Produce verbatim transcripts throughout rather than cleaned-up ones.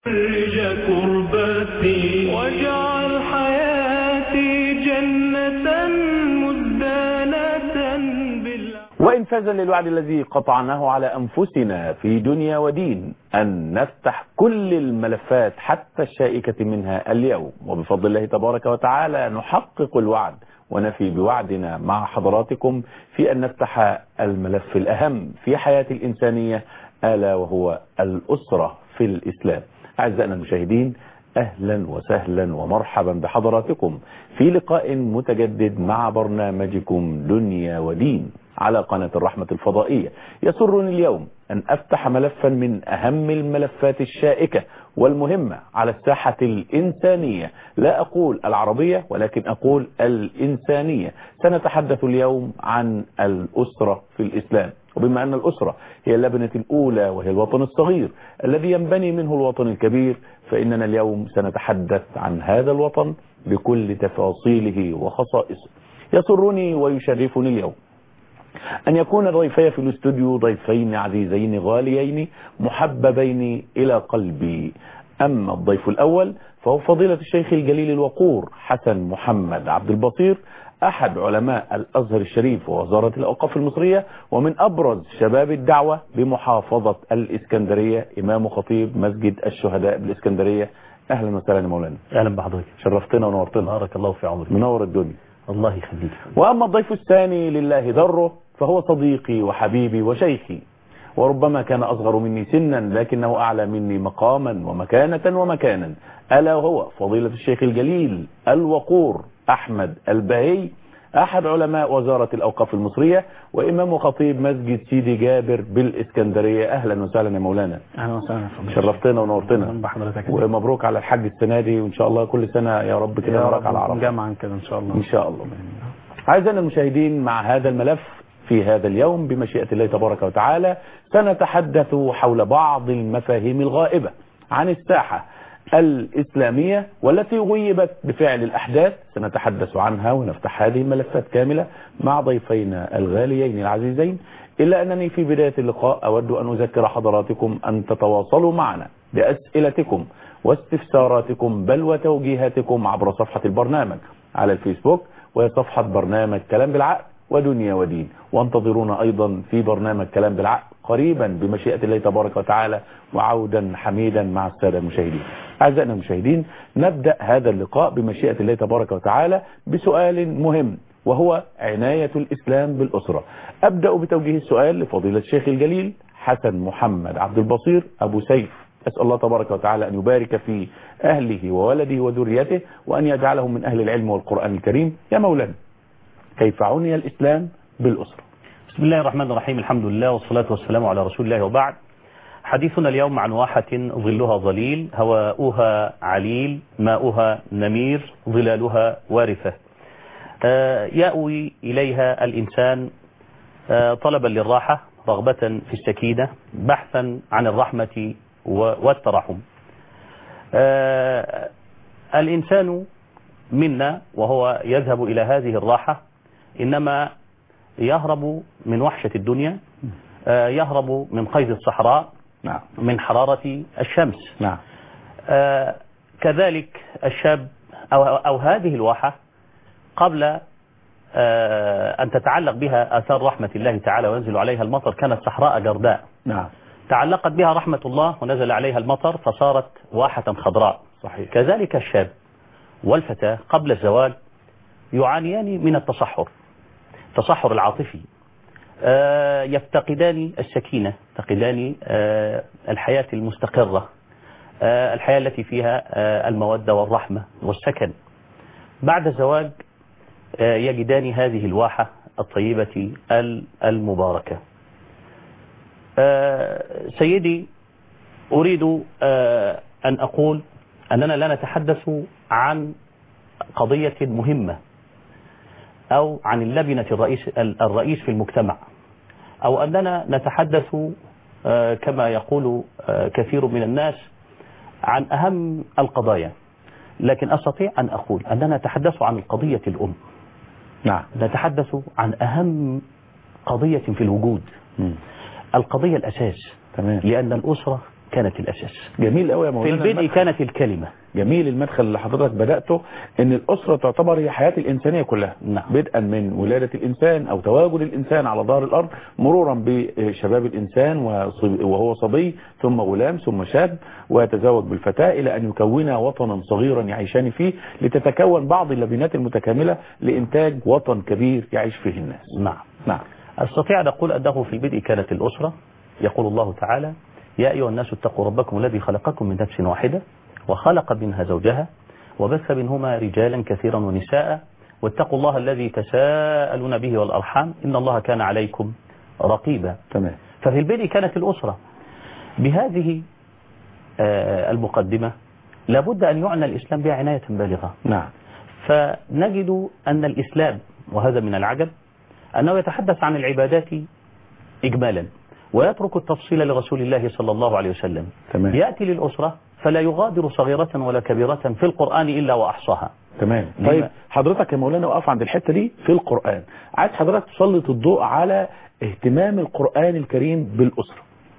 فرج كربتي واجعل حياتي جنة مزدانة بالله. وإن فاز للوعد الذي قطعناه على أنفسنا في دنيا ودين أن نفتح كل الملفات حتى الشائكة منها اليوم، وبفضل الله تبارك وتعالى نحقق الوعد ونفي بوعدنا مع حضراتكم في أن نفتح الملف الأهم في حياة الإنسانية، ألا وهو الأسرة في الإسلام. أعزائنا المشاهدين، أهلا وسهلا ومرحبا بحضراتكم في لقاء متجدد مع برنامجكم دنيا ودين على قناة الرحمة الفضائية. يسرني اليوم أن أفتح ملفا من أهم الملفات الشائكة والمهمة على الساحة الإنسانية، لا أقول العربية ولكن أقول الإنسانية. سنتحدث اليوم عن الأسرة في الإسلام، وبما أن الأسرة هي اللبنة الأولى وهي الوطن الصغير الذي ينبني منه الوطن الكبير، فإننا اليوم سنتحدث عن هذا الوطن بكل تفاصيله وخصائصه. يسرني ويشرفني اليوم أن يكون ضيفي في الاستوديو ضيفين عزيزين غاليين محببين إلى قلبي. أما الضيف الأول فهو فضيلة الشيخ الجليل الوقور حسن محمد عبد البصير، أحد علماء الأزهر الشريف ووزارة الأوقاف المصرية، ومن أبرز شباب الدعوة بمحافظة الإسكندرية، إمام خطيب مسجد الشهداء بالإسكندرية. أهلا وسهلا يا مولانا. أهلا بحضرتك، شرفتنا ونورتنا. بارك الله في عمرك، منور الدنيا. الله يخليك. وأما الضيف الثاني لله ذره فهو صديقي وحبيبي وشيخي، وربما كان أصغر مني سنا لكنه أعلى مني مقاما ومكانة ومكانا، ألا وهو فضيلة الشيخ الجليل الوقور أحمد البهي، أحد علماء وزارة الأوقاف المصرية وإمام خطيب مسجد سيدي جابر بالإسكندرية. أهلا وسهلا يا مولانا. أهلا وسهلا، شرفتنا ونورتنا بحضرتك، ومبروك على الحج السنة دي، وإن شاء الله كل سنة يا رب كده نراك على عرفة جمعا كده إن شاء الله. إن شاء الله. أعزائنا المشاهدين، مع هذا الملف في هذا اليوم بمشيئة الله تبارك وتعالى سنتحدث حول بعض المفاهيم الغائبة عن الساحة الإسلامية والتي غيبت بفعل الأحداث. سنتحدث عنها ونفتح هذه الملفات كاملة مع ضيفينا الغاليين العزيزين، إلا أنني في بداية اللقاء أود أن أذكر حضراتكم أن تتواصلوا معنا بأسئلتكم واستفساراتكم بل وتوجيهاتكم عبر صفحة البرنامج على الفيسبوك، وهي صفحة برنامج كلام بالعقل ودنيا ودين. وانتظرونا أيضا في برنامج كلام بالعقل قريبا بمشيئة الله تبارك وتعالى، وعودا حميدا مع السادة المشاهدين. أعزائنا المشاهدين، نبدأ هذا اللقاء بمشيئة الله تبارك وتعالى بسؤال مهم، وهو عناية الإسلام بالأسرة. أبدأ بتوجيه السؤال لفضيلة الشيخ الجليل حسن محمد عبد البصير أبو سيف. أسأل الله تبارك وتعالى أن يبارك في أهله وولده وذريته، وأن يجعلهم من أهل العلم والقرآن الكريم. يا مولانا، كيف عني الإسلام بالأسرة؟ بسم الله الرحمن الرحيم، الحمد لله والصلاة والسلام على رسول الله، وبعد. حديثنا اليوم عن واحة ظلها ظليل، هواؤها عليل، ماؤها نمير، ظلالها وارثة. آه يأوي إليها الإنسان آه طلبا للراحة، رغبة في السكينة، بحثا عن الرحمة والترحم. آه الإنسان منا وهو يذهب إلى هذه الراحة إنما يهرب من وحشة الدنيا، آه يهرب من قيد الصحراء، نعم، من حرارة الشمس. نعم. آه كذلك الشاب أو, أو هذه الواحة قبل آه أن تتعلق بها آثار رحمة الله تعالى وينزل عليها المطر كانت صحراء جرداء. نعم. تعلقت بها رحمة الله ونزل عليها المطر فصارت واحة خضراء. صحيح. كذلك الشاب والفتاة قبل الزواج يعانيان من التصحر، التصحر العاطفي، آه يفتقدان السكينة، يفتقدان آه الحياة المستقرة، آه الحياة التي فيها آه المودة والرحمة والسكن. بعد الزواج آه يجدان هذه الواحة الطيبة المباركة. آه سيدي، أريد آه أن أقول أننا لا نتحدث عن قضية مهمة أو عن اللبنة الرئيس, الرئيس في المجتمع، أو أننا نتحدث آه كما يقول آه كثير من الناس عن أهم القضايا، لكن أستطيع أن أقول أننا نتحدث عن القضية الأم. نعم. نتحدث عن أهم قضية في الوجود، م. القضية الأساس. تمام. لأن الأسرة كانت الأساس. جميل قوي يا في مولانا. البدء المدخل. كانت الكلمة. جميل المدخل اللي حضرتك بدأته، ان الأسرة تعتبر هي حياة الإنسانية كلها. نعم. بدءا من ولادة الإنسان أو تواجد الإنسان على ظهر الأرض، مرورا بشباب الإنسان وهو صبي، ثم غلام، ثم شاب، ويتزوج بالفتاة إلى أن يكون وطنا صغيرا يعيشان فيه، لتتكون بعض اللبنات المتكاملة لإنتاج وطن كبير يعيش فيه الناس. نعم. نعم. أستطيع أن أقول أنه في البدء كانت الأسرة. يقول الله تعالى: يا أيها الناس اتقوا ربكم الذي خلقكم من نفس واحدة وخلق منها زوجها وبث منهما رجالا كثيرا ونساء واتقوا الله الذي تساءلون به والأرحام إن الله كان عليكم رقيبا. تمام. ففي البدء كانت الأسرة. بهذه آه المقدمة لابد أن يعنى الإسلام بها عناية بالغة. نعم. فنجد أن الإسلام، وهذا من العجب، أنه يتحدث عن العبادات إجمالا ويترك التفصيل لرسول الله صلى الله عليه وسلم. تمام. يأتي للأسرة فلا يغادر صغيرة ولا كبيرة في القرآن إلا وأحصاها. تمام. طيب حضرتك يا مولانا وقف عند الحتة دي في القرآن، عايز حضرتك تسلط الضوء على اهتمام القرآن الكريم بالأسرة.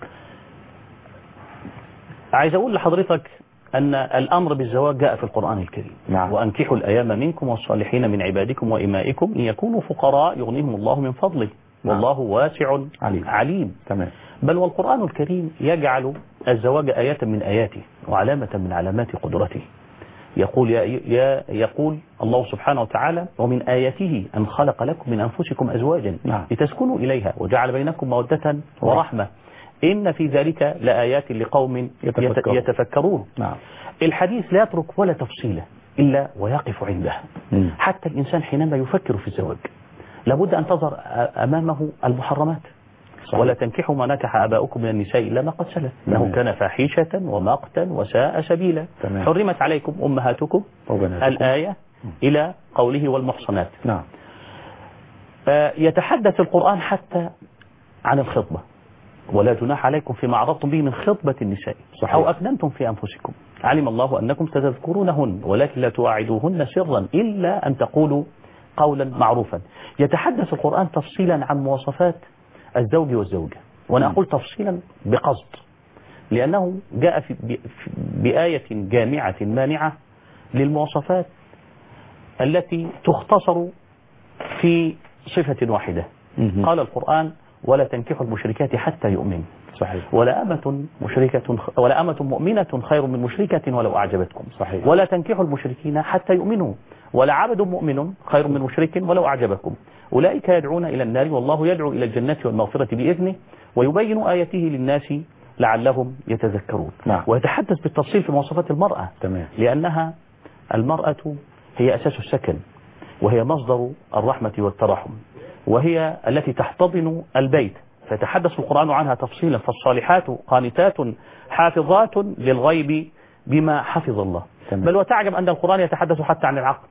عايز أقول لحضرتك أن الأمر بالزواج جاء في القرآن الكريم. نعم. وأنكحوا الأيام منكم والصالحين من عبادكم وإمائكم إن يكونوا فقراء يغنيهم الله من فضله والله واسع عليم. عليم. تمام. بل والقرآن الكريم يجعل الزواج آية من آياته وعلامة من علامات قدرته. يقول يا يا يقول الله سبحانه وتعالى: ومن آياته أن خلق لكم من أنفسكم أزواجا نعم. لتسكنوا إليها وجعل بينكم مودة ورحمة إن في ذلك لآيات لقوم يتفكرون. يتفكرون. نعم. الحديث لا يترك ولا تفصيلة إلا ويقف عندها. مم. حتى الإنسان حينما يفكر في الزواج لابد أن تظهر أمامه المحرمات. صحيح. ولا تنكحوا ما نكح آباؤكم من النساء إلا ما قد سلف إنه كان فاحشة ومقتا وساء سبيلا. تمام. حرمت عليكم أمهاتكم الآية إلى قوله والمحصنات. نعم. يتحدث القرآن حتى عن الخطبة: ولا جناح عليكم فيما عرضتم به من خطبة النساء. صحيح. أو أكننتم في أنفسكم علم الله أنكم ستذكرونهن ولكن لا تواعدوهن سرا إلا أن تقولوا قولا معروفا. يتحدث القرآن تفصيلا عن مواصفات الزوج والزوجة، وأنا أقول تفصيلا بقصد لأنه جاء في بآية جامعة مانعة للمواصفات التي تختصر في صفة واحدة. م- قال القرآن: ولا تنكحوا المشركات حتى يؤمنوا. صحيح. ولا أمة مشركة ولا أمة مؤمنة خير من مشركة ولو أعجبتكم. صحيح. ولا تنكحوا المشركين حتى يؤمنوا ولا عبد مؤمن خير من مشرك ولو أعجبكم أولئك يدعون إلى النار والله يدعو إلى الجنة والمغفرة بإذنه ويبين آياته للناس لعلهم يتذكرون. نعم. ويتحدث بالتفصيل في مواصفات المرأة. تمام. لأنها المرأة هي أساس السكن وهي مصدر الرحمة والترحم وهي التي تحتضن البيت، فيتحدث القرآن عنها تفصيلا: فالصالحات قانتات حافظات للغيب بما حفظ الله. تمام. بل وتعجب أن القرآن يتحدث حتى عن العقد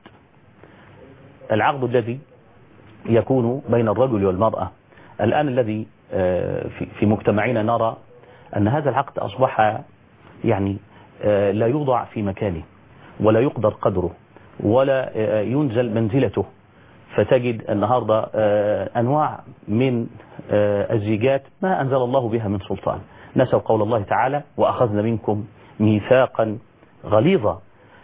العقد الذي يكون بين الرجل والمرأة. الآن الذي في مجتمعنا نرى أن هذا العقد أصبح يعني لا يوضع في مكانه ولا يقدر قدره ولا ينزل منزلته، فتجد النهاردة أنواع من الزيجات ما أنزل الله بها من سلطان. نسوا قول الله تعالى: وأخذنا منكم ميثاقا غليظا.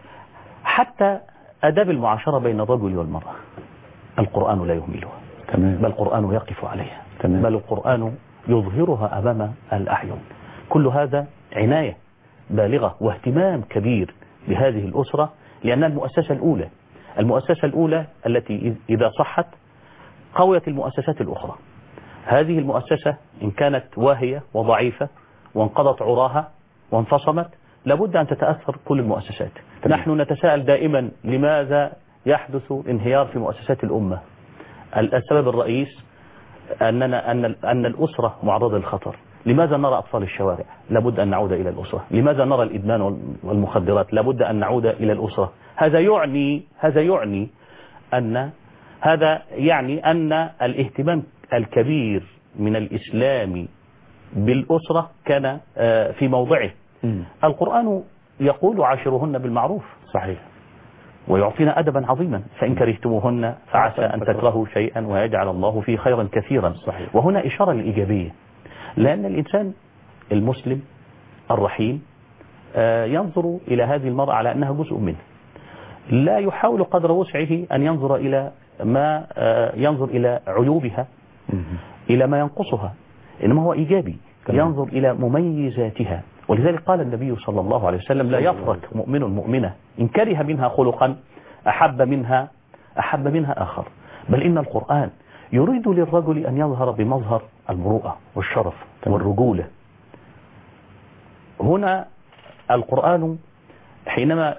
حتى أداب المعاشرة بين الرجل والمرأة القرآن لا يهملها. تمام. بل القرآن يقف عليها. تمام. بل القرآن يظهرها أمام الأعين. كل هذا عناية بالغة واهتمام كبير بهذه الأسرة، لأنها المؤسسة الأولى المؤسسة الأولى التي إذا صحت قويت المؤسسات الأخرى. هذه المؤسسة إن كانت واهية وضعيفة وانقضت عراها وانفصمت لابد أن تتأثر كل المؤسسات. تمام. نحن نتساءل دائما لماذا يحدث انهيار في مؤسسات الأمة. السبب الرئيس أننا أن أن الأسرة معرضة للخطر. لماذا نرى أطفال الشوارع؟ لابد أن نعود إلى الأسرة. لماذا نرى الإدمان والمخدرات؟ لابد أن نعود إلى الأسرة. هذا يعني هذا يعني أن هذا يعني أن الاهتمام الكبير من الإسلام بالأسرة كان في موضعه. م. القرآن يقول: عاشروهن بالمعروف. صحيح. ويعطينا أدبا عظيما: فإن كرهتموهن فعسى أن تكرهوا شيئا ويجعل الله فيه خيرا كثيرا. صحيح. وهنا إشارة للإيجابية، لأن الإنسان المسلم الرحيم ينظر إلى هذه المرأة على أنها جزء منه، لا يحاول قدر وسعه أن ينظر إلى ما ينظر إلى عيوبها، إلى ما ينقصها، إنما هو إيجابي، ينظر إلى مميزاتها. ولذلك قال النبي صلى الله عليه وسلم لا يفرق مؤمن مؤمنة إن كره منها خلقا أحب منها أحب منها آخر. بل إن القرآن يريد للرجل أن يظهر بمظهر المروءة والشرف والرجولة. هنا القرآن حينما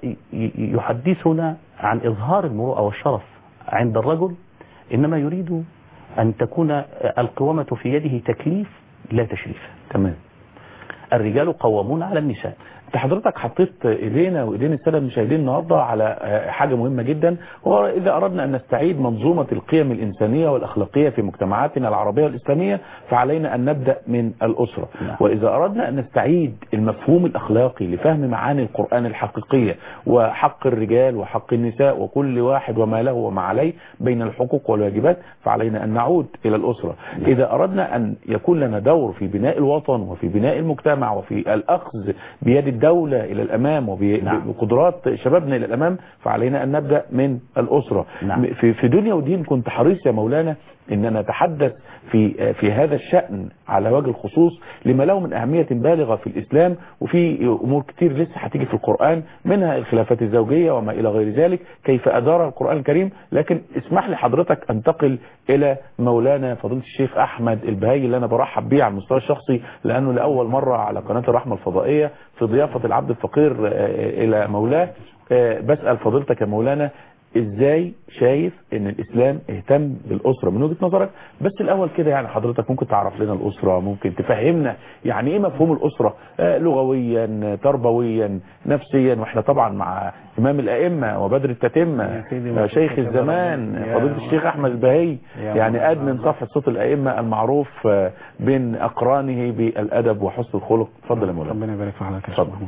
يحدثنا عن إظهار المروءة والشرف عند الرجل إنما يريد أن تكون القوامة في يده تكليف لا تشريف. تمام. الرجال قوامون على النساء. انت حضرتك حطيت ايدينا وايدين الساده المشاهدين النهارده على حاجه مهمه جدا، هو اذا اردنا ان نستعيد منظومه القيم الانسانيه والاخلاقيه في مجتمعاتنا العربيه والاسلاميه فعلينا ان نبدا من الاسره. نعم. واذا اردنا ان نستعيد المفهوم الاخلاقي لفهم معاني القران الحقيقيه وحق الرجال وحق النساء وكل واحد وما له وما عليه بين الحقوق والواجبات فعلينا ان نعود الى الاسره. نعم. اذا اردنا ان يكون لنا دور في بناء الوطن وفي بناء المجتمع وفي الاخذ بيد الدولة إلى الأمام وبقدرات نعم. شبابنا إلى الأمام فعلينا أن نبدأ من الأسرة. نعم. في في دنيا ودين كنت حريص يا مولانا إن نتحدث في في هذا الشأن على وجه الخصوص لما له من أهمية بالغة في الإسلام، وفي أمور كتير لسه هتيجي في القرآن منها الخلافات الزوجية وما إلى غير ذلك كيف أدار القرآن الكريم. لكن اسمح لي حضرتك أنتقل إلى مولانا فضيلة الشيخ أحمد البهي اللي أنا برحب بيه على المستوى الشخصي لأنه لأول مرة على قناة الرحمة الفضائية في ضيافة العبد الفقير إلى مولاه. بسأل فضيلتك يا مولانا ازاي شايف ان الاسلام اهتم بالاسره من وجهه نظرك؟ بس الاول كده يعني حضرتك ممكن تعرف لنا الاسره، ممكن تفهمنا يعني ايه مفهوم الاسره آه لغويا تربويا نفسيا، واحنا طبعا مع امام الائمه وبدر التتمه آه شيخ الزمان فضيله الشيخ احمد البهي، يعني ادمن صفحه صوت الائمه المعروف آه بين اقرانه بالادب وحسن الخلق. اتفضل يا مولانا. ربنا يبارك في حضرتك يا شيخ محمود.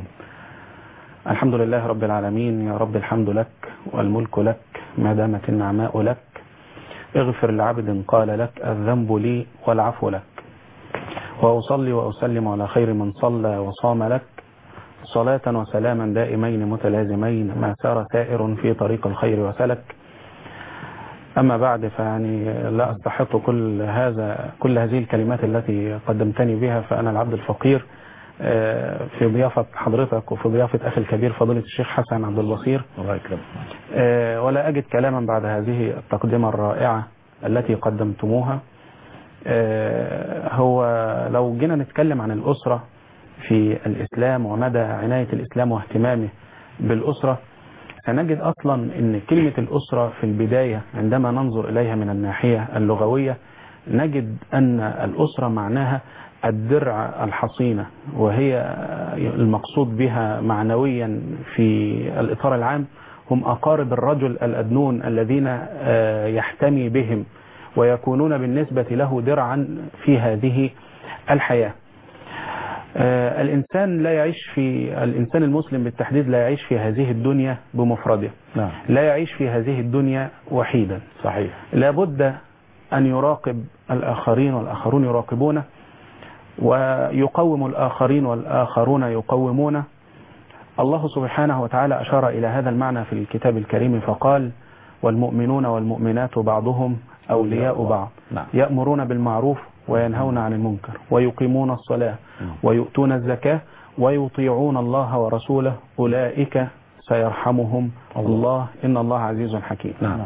الحمد لله رب العالمين، يا رب الحمد لك والملك لك ما دامت النعماء لك، اغفر لعبد قال لك الذنب لي والعفو لك، وأصلي وأسلم على خير من صلى وصام لك صلاة وسلاما دائمين متلازمين ما سار سائر في طريق الخير وسلك. أما بعد فيعني لا أستحق كل هذا كل هذه الكلمات التي قدمتني بها، فأنا العبد الفقير في ضيافة حضرتك وفي ضيافة أخي الكبير فضيلة الشيخ حسن عبد البصير، الله يكرمك. ولا أجد كلاما بعد هذه التقدمة الرائعة التي قدمتموها. هو لو جينا نتكلم عن الأسرة في الإسلام ومدى عناية الإسلام واهتمامه بالأسرة سنجد أصلا أن كلمة الأسرة في البداية عندما ننظر إليها من الناحية اللغوية نجد أن الأسرة معناها الدرع الحصينة، وهي المقصود بها معنويا في الإطار العام هم أقارب الرجل الأدنون الذين يحتمي بهم ويكونون بالنسبة له درعا في هذه الحياة. الإنسان لا يعيش في الإنسان المسلم بالتحديد لا يعيش في هذه الدنيا بمفرده. نعم. لا يعيش في هذه الدنيا وحيدا. صحيح. لابد أن يراقب الآخرين والآخرون يراقبونه، ويقوم الآخرين والآخرون يقومونه. الله سبحانه وتعالى أشار إلى هذا المعنى في الكتاب الكريم فقال والمؤمنون والمؤمنات بعضهم أولياء بعض يأمرون بالمعروف وينهون عن المنكر ويقيمون الصلاة ويؤتون الزكاة ويطيعون الله ورسوله أولئك سيرحمهم الله إن الله عزيز حكيم. نعم.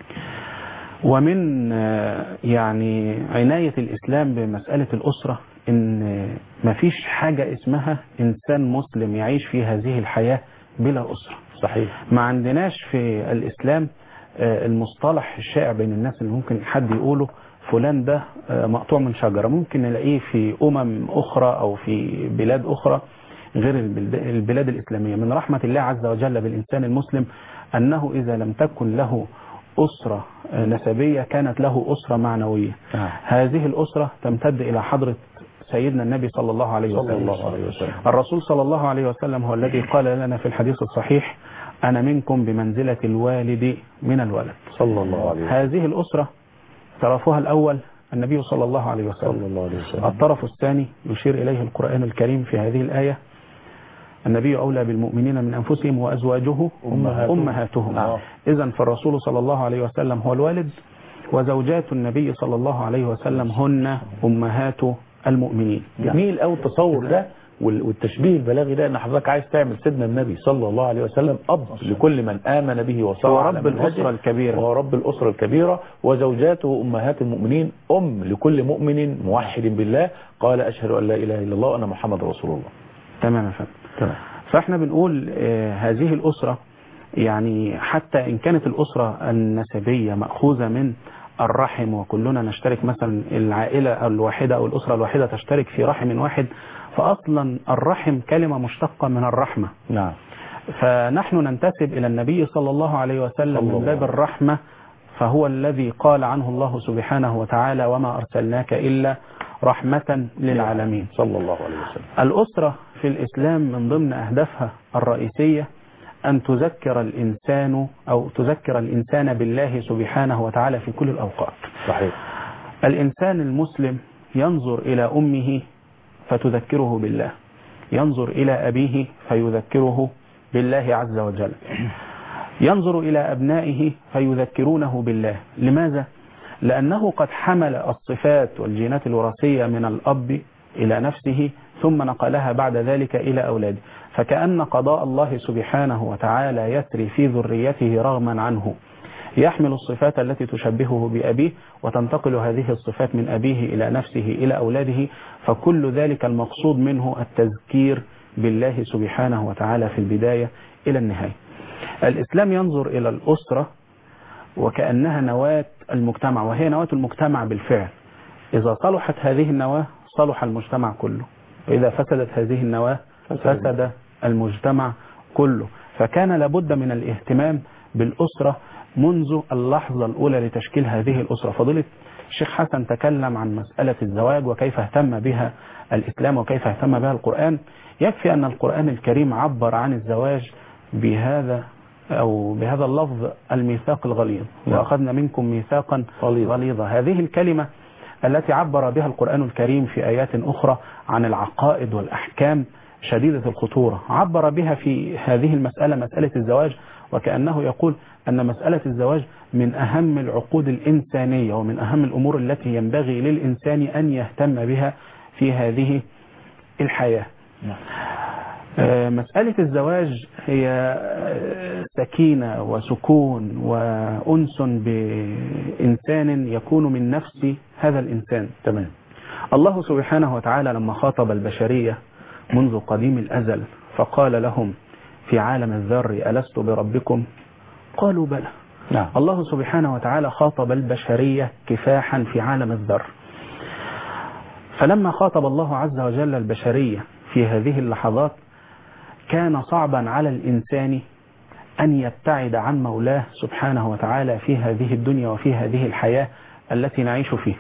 ومن يعني عناية الإسلام بمسألة الأسرة إن مفيش حاجة اسمها إنسان مسلم يعيش في هذه الحياة بلا أسرة. صحيح. ما عندناش في الإسلام المصطلح الشائع بين الناس اللي ممكن حد يقوله فلان ده مقطوع من شجرة، ممكن نلاقيه في أمم أخرى أو في بلاد أخرى غير البلاد الإسلامية. من رحمة الله عز وجل بالإنسان المسلم أنه إذا لم تكن له أسرة نسبية كانت له أسرة معنوية. آه. هذه الأسرة تمتد إلى حضرة سيدنا النبي صلى الله عليه وسلم. صلى الله عليه وسلم. الرسول صلى الله عليه وسلم هو الذي قال لنا في الحديث الصحيح أنا منكم بمنزلة الوالد من الولد. صلى الله عليه وسلم. هذه الأسرة طرفها الأول النبي صلى الله عليه وسلم. صلى الله عليه وسلم. الطرف الثاني يشير إليه القرآن الكريم في هذه الآية النبي أولى بالمؤمنين من أنفسهم وأزواجه أمهاتهم. أمهاتهم. نعم. إذن فالرسول صلى الله عليه وسلم هو الوالد، وزوجات النبي صلى الله عليه وسلم هن أمهات المؤمنين. جميل أو التصور ده والتشبيه البلاغي ده ان حضرتك عايز تعمل سيدنا النبي صلى الله عليه وسلم اب لكل من امن به وصار هو رب الاسره الكبيره وهو رب الاسره الكبيره، وزوجاته امهات المؤمنين ام لكل مؤمن موحد بالله قال اشهد ان لا اله الا الله وان محمد رسول الله. تمام يا فندم. تمام. فاحنا بنقول آه هذه الاسره يعني حتى ان كانت الاسره النسبيه ماخوذه من الرحم، وكلنا نشترك مثلا العائله الواحده او الاسره الواحده تشترك في رحم واحد، فأصلا الرحم كلمة مشتقة من الرحمة. نعم. فنحن ننتسب إلى النبي صلى الله عليه وسلم من باب الرحمة، فهو الذي قال عنه الله سبحانه وتعالى وما أرسلناك إلا رحمة للعالمين صلى الله عليه وسلم. الأسرة في الإسلام من ضمن أهدافها الرئيسية أن تذكر الإنسان أو تذكر الإنسان بالله سبحانه وتعالى في كل الأوقات. صحيح. الإنسان المسلم ينظر إلى أمه فتذكره بالله، ينظر إلى أبيه فيذكره بالله عز وجل، ينظر إلى أبنائه فيذكرونه بالله. لماذا؟ لأنه قد حمل الصفات والجينات الوراثية من الأب إلى نفسه ثم نقلها بعد ذلك إلى أولاده، فكأن قضاء الله سبحانه وتعالى يسري في ذريته رغما عنه، يحمل الصفات التي تشبهه بأبيه وتنتقل هذه الصفات من أبيه إلى نفسه إلى أولاده، فكل ذلك المقصود منه التذكير بالله سبحانه وتعالى في البداية إلى النهاية. الإسلام ينظر إلى الأسرة وكأنها نواة المجتمع، وهي نواة المجتمع بالفعل. إذا صلحت هذه النواة صلح المجتمع كله، وإذا فسدت هذه النواة فسد المجتمع كله. فكان لابد من الاهتمام بالأسرة منذ اللحظة الأولى لتشكيل هذه الأسرة. فضيلة الشيخ حسن تكلم عن مسألة الزواج وكيف اهتم بها الإسلام وكيف اهتم بها القرآن. يكفي أن القرآن الكريم عبر عن الزواج بهذا أو بهذا اللفظ الميثاق الغليظ، وأخذنا منكم ميثاقا غليظا. هذه الكلمة التي عبر بها القرآن الكريم في آيات أخرى عن العقائد والأحكام شديدة الخطورة، عبر بها في هذه المسألة مسألة الزواج، وكأنه يقول أن مسألة الزواج من أهم العقود الإنسانية ومن أهم الأمور التي ينبغي للإنسان أن يهتم بها في هذه الحياة. مسألة الزواج هي سكينة وسكون وأنس بإنسان يكون من نفس هذا الإنسان. تمام. الله سبحانه وتعالى لما خاطب البشرية منذ قديم الأزل فقال لهم في عالم الذر ألست بربكم؟ قالوا بلى. نعم. الله سبحانه وتعالى خاطب البشرية كفاحا في عالم الذر، فلما خاطب الله عز وجل البشرية في هذه اللحظات كان صعبا على الإنسان أن يبتعد عن مولاه سبحانه وتعالى في هذه الدنيا وفي هذه الحياة التي نعيش فيها،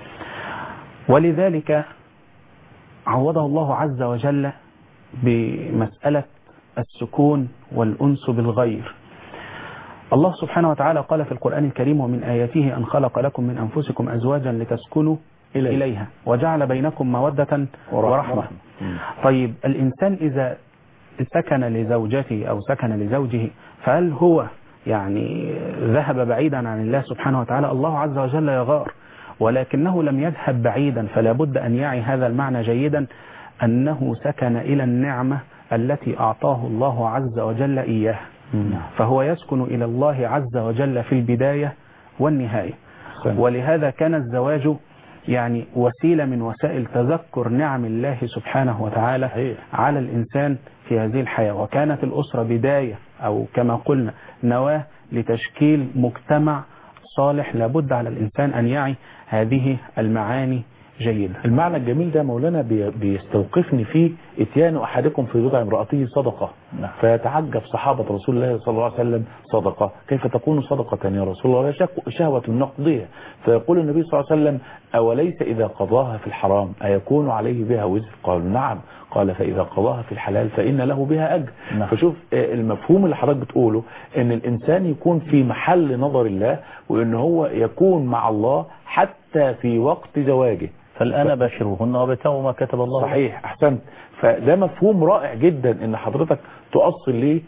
ولذلك عوضه الله عز وجل بمسألة السكون والأنس بالغير. الله سبحانه وتعالى قال في القرآن الكريم ومن آياته أن خلق لكم من أنفسكم أزواجا لتسكنوا إليه. إليها وجعل بينكم مودة ورحمة, ورحمة. طيب الإنسان إذا سكن لزوجته أو سكن لزوجه فهل هو يعني ذهب بعيدا عن الله سبحانه وتعالى؟ الله عز وجل يغار، ولكنه لم يذهب بعيدا، فلا بد أن يعي هذا المعنى جيدا أنه سكن إلى النعمة التي أعطاه الله عز وجل إياها، فهو يسكن إلى الله عز وجل في البداية والنهاية. ولهذا كان الزواج يعني وسيلة من وسائل تذكر نعم الله سبحانه وتعالى على الإنسان في هذه الحياة، وكانت الأسرة بداية أو كما قلنا نواة لتشكيل مجتمع صالح. لابد على الإنسان أن يعي هذه المعاني جيدة. المعنى الجميل ده مولانا بيستوقفني فيه اتيان أحدكم في بضع امرأته صدقة. نعم. فيتعجب صحابة رسول الله صلى الله عليه وسلم صدقة كيف تكون صدقة يا رسول الله؟ شهوة نقضية. فيقول النبي صلى الله عليه وسلم أوليس إذا قضاها في الحرام أيكون عليه بها وزر؟ قالوا نعم. قال فإذا قضاها في الحلال فإن له بها أجر. نعم. فشوف المفهوم اللي حضرتك بتقوله ان الإنسان يكون في محل نظر الله، وإن هو يكون مع الله حتى في وقت زواجه. فالآن باشروهن وابتغوا ما كتب الله. صحيح، أحسنت. فده مفهوم رائع جدا ان حضرتك تؤصل ليه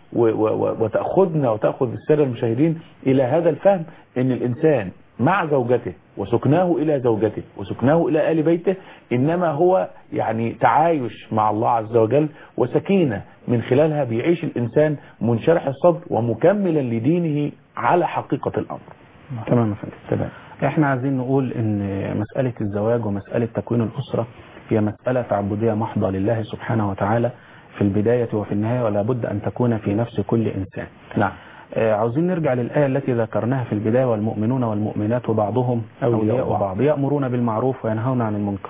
وتأخذنا وتأخذ السادة المشاهدين الى هذا الفهم ان الانسان مع زوجته وسكناه الى زوجته وسكناه الى آل بيته انما هو يعني تعايش مع الله عز وجل وسكينة من خلالها بيعيش الانسان منشرح الصدر ومكملا لدينه على حقيقة الامر. تمام يا فندم. تمام. احنا عايزين نقول ان مسألة الزواج ومسألة تكوين الأسرة هي مسألة تعبدية محضة لله سبحانه وتعالى في البداية وفي النهاية، ولا بد أن تكون في نفس كل إنسان. نعم. آه عاوزين نرجع للآية التي ذكرناها في البداية: والمؤمنون والمؤمنات بعضهم أولياء بعض يأمرون بالمعروف وينهون عن المنكر.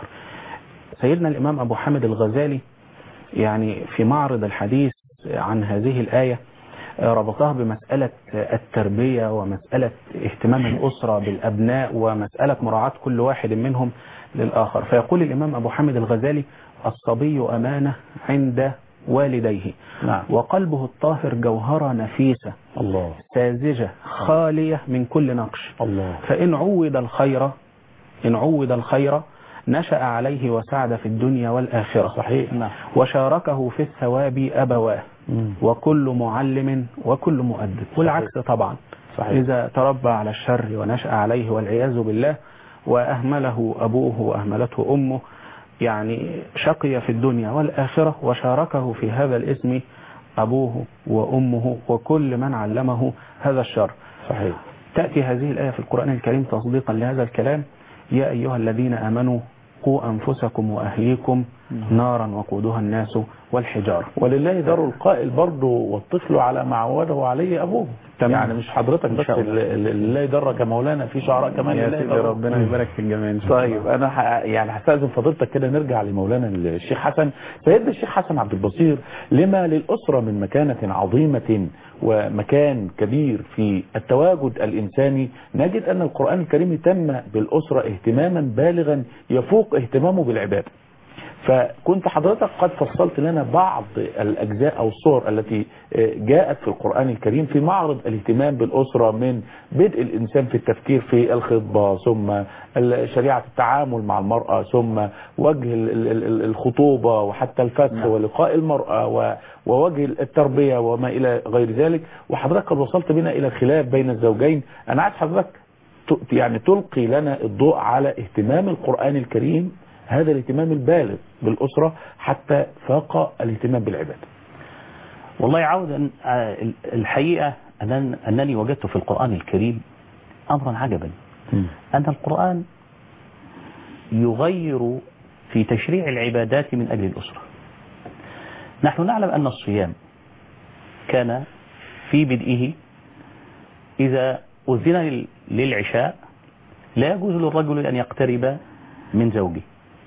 سيدنا الإمام أبو حامد الغزالي يعني في معرض الحديث عن هذه الآية ربطها بمسألة التربية ومسألة اهتمام الأسرة بالأبناء ومسألة مراعاة كل واحد منهم للآخر. فيقول الإمام أبو حامد الغزالي: الصبي أمانة عند والديه. نعم. وقلبه الطاهر جوهرة نفيسة الله ساذجة خالية من كل نقش الله. فإن عود الخير إن عود الخير نشأ عليه وسعد في الدنيا والآخرة. صحيح. نعم. وشاركه في الثواب أبواه مم. وكل معلم وكل مؤدب. والعكس طبعا. صحيح. إذا تربى على الشر ونشأ عليه والعياذ بالله وأهمله أبوه وأهملته أمه يعني شقي في الدنيا والآخرة، وشاركه في هذا الاسم أبوه وأمه وكل من علمه هذا الشر. صحيح. تأتي هذه الآية في القرآن الكريم تصديقا لهذا الكلام: يا أيها الذين آمنوا قوا أنفسكم وأهليكم نارا وقودها الناس والحجارة. ولله دار القائل برضه: والطفل على ما عوده عليه أبوه. تمام. يعني مش حضرتك بس لله دار كمولانا، في شعراء كمان. يا سيدي ربنا يبارك في الجميع. طيب أنا يعني هستأذن فضيلتك كده نرجع لمولانا الشيخ حسن. سيدنا الشيخ حسن عبد البصير، لما للأسرة من مكانة عظيمة ومكان كبير في التواجد الإنساني، نجد أن القرآن الكريم تم بالأسرة اهتماما بالغا يفوق اهتمامه بالعبادة. فكنت حضرتك قد فصلت لنا بعض الأجزاء أو الصور التي جاءت في القرآن الكريم في معرض الاهتمام بالأسرة، من بدء الإنسان في التفكير في الخطبة، ثم شريعة التعامل مع المرأة، ثم وجه الخطوبة وحتى الفتح ولقاء المرأة ووجه التربية وما إلى غير ذلك. وحضرتك قد وصلت بنا إلى الخلاف بين الزوجين. أنا عايز حضرتك يعني تلقي لنا الضوء على اهتمام القرآن الكريم، هذا الاهتمام البالغ بالأسرة حتى فاق الاهتمام بالعبادة. والله عودا الحقيقة أنني وجدت في القرآن الكريم أمرا عجبا، م. أن القرآن يغير في تشريع العبادات من أجل الأسرة. نحن نعلم أن الصيام كان في بدئه إذا أذن للعشاء لا يجوز للرجل أن يقترب من زوجه،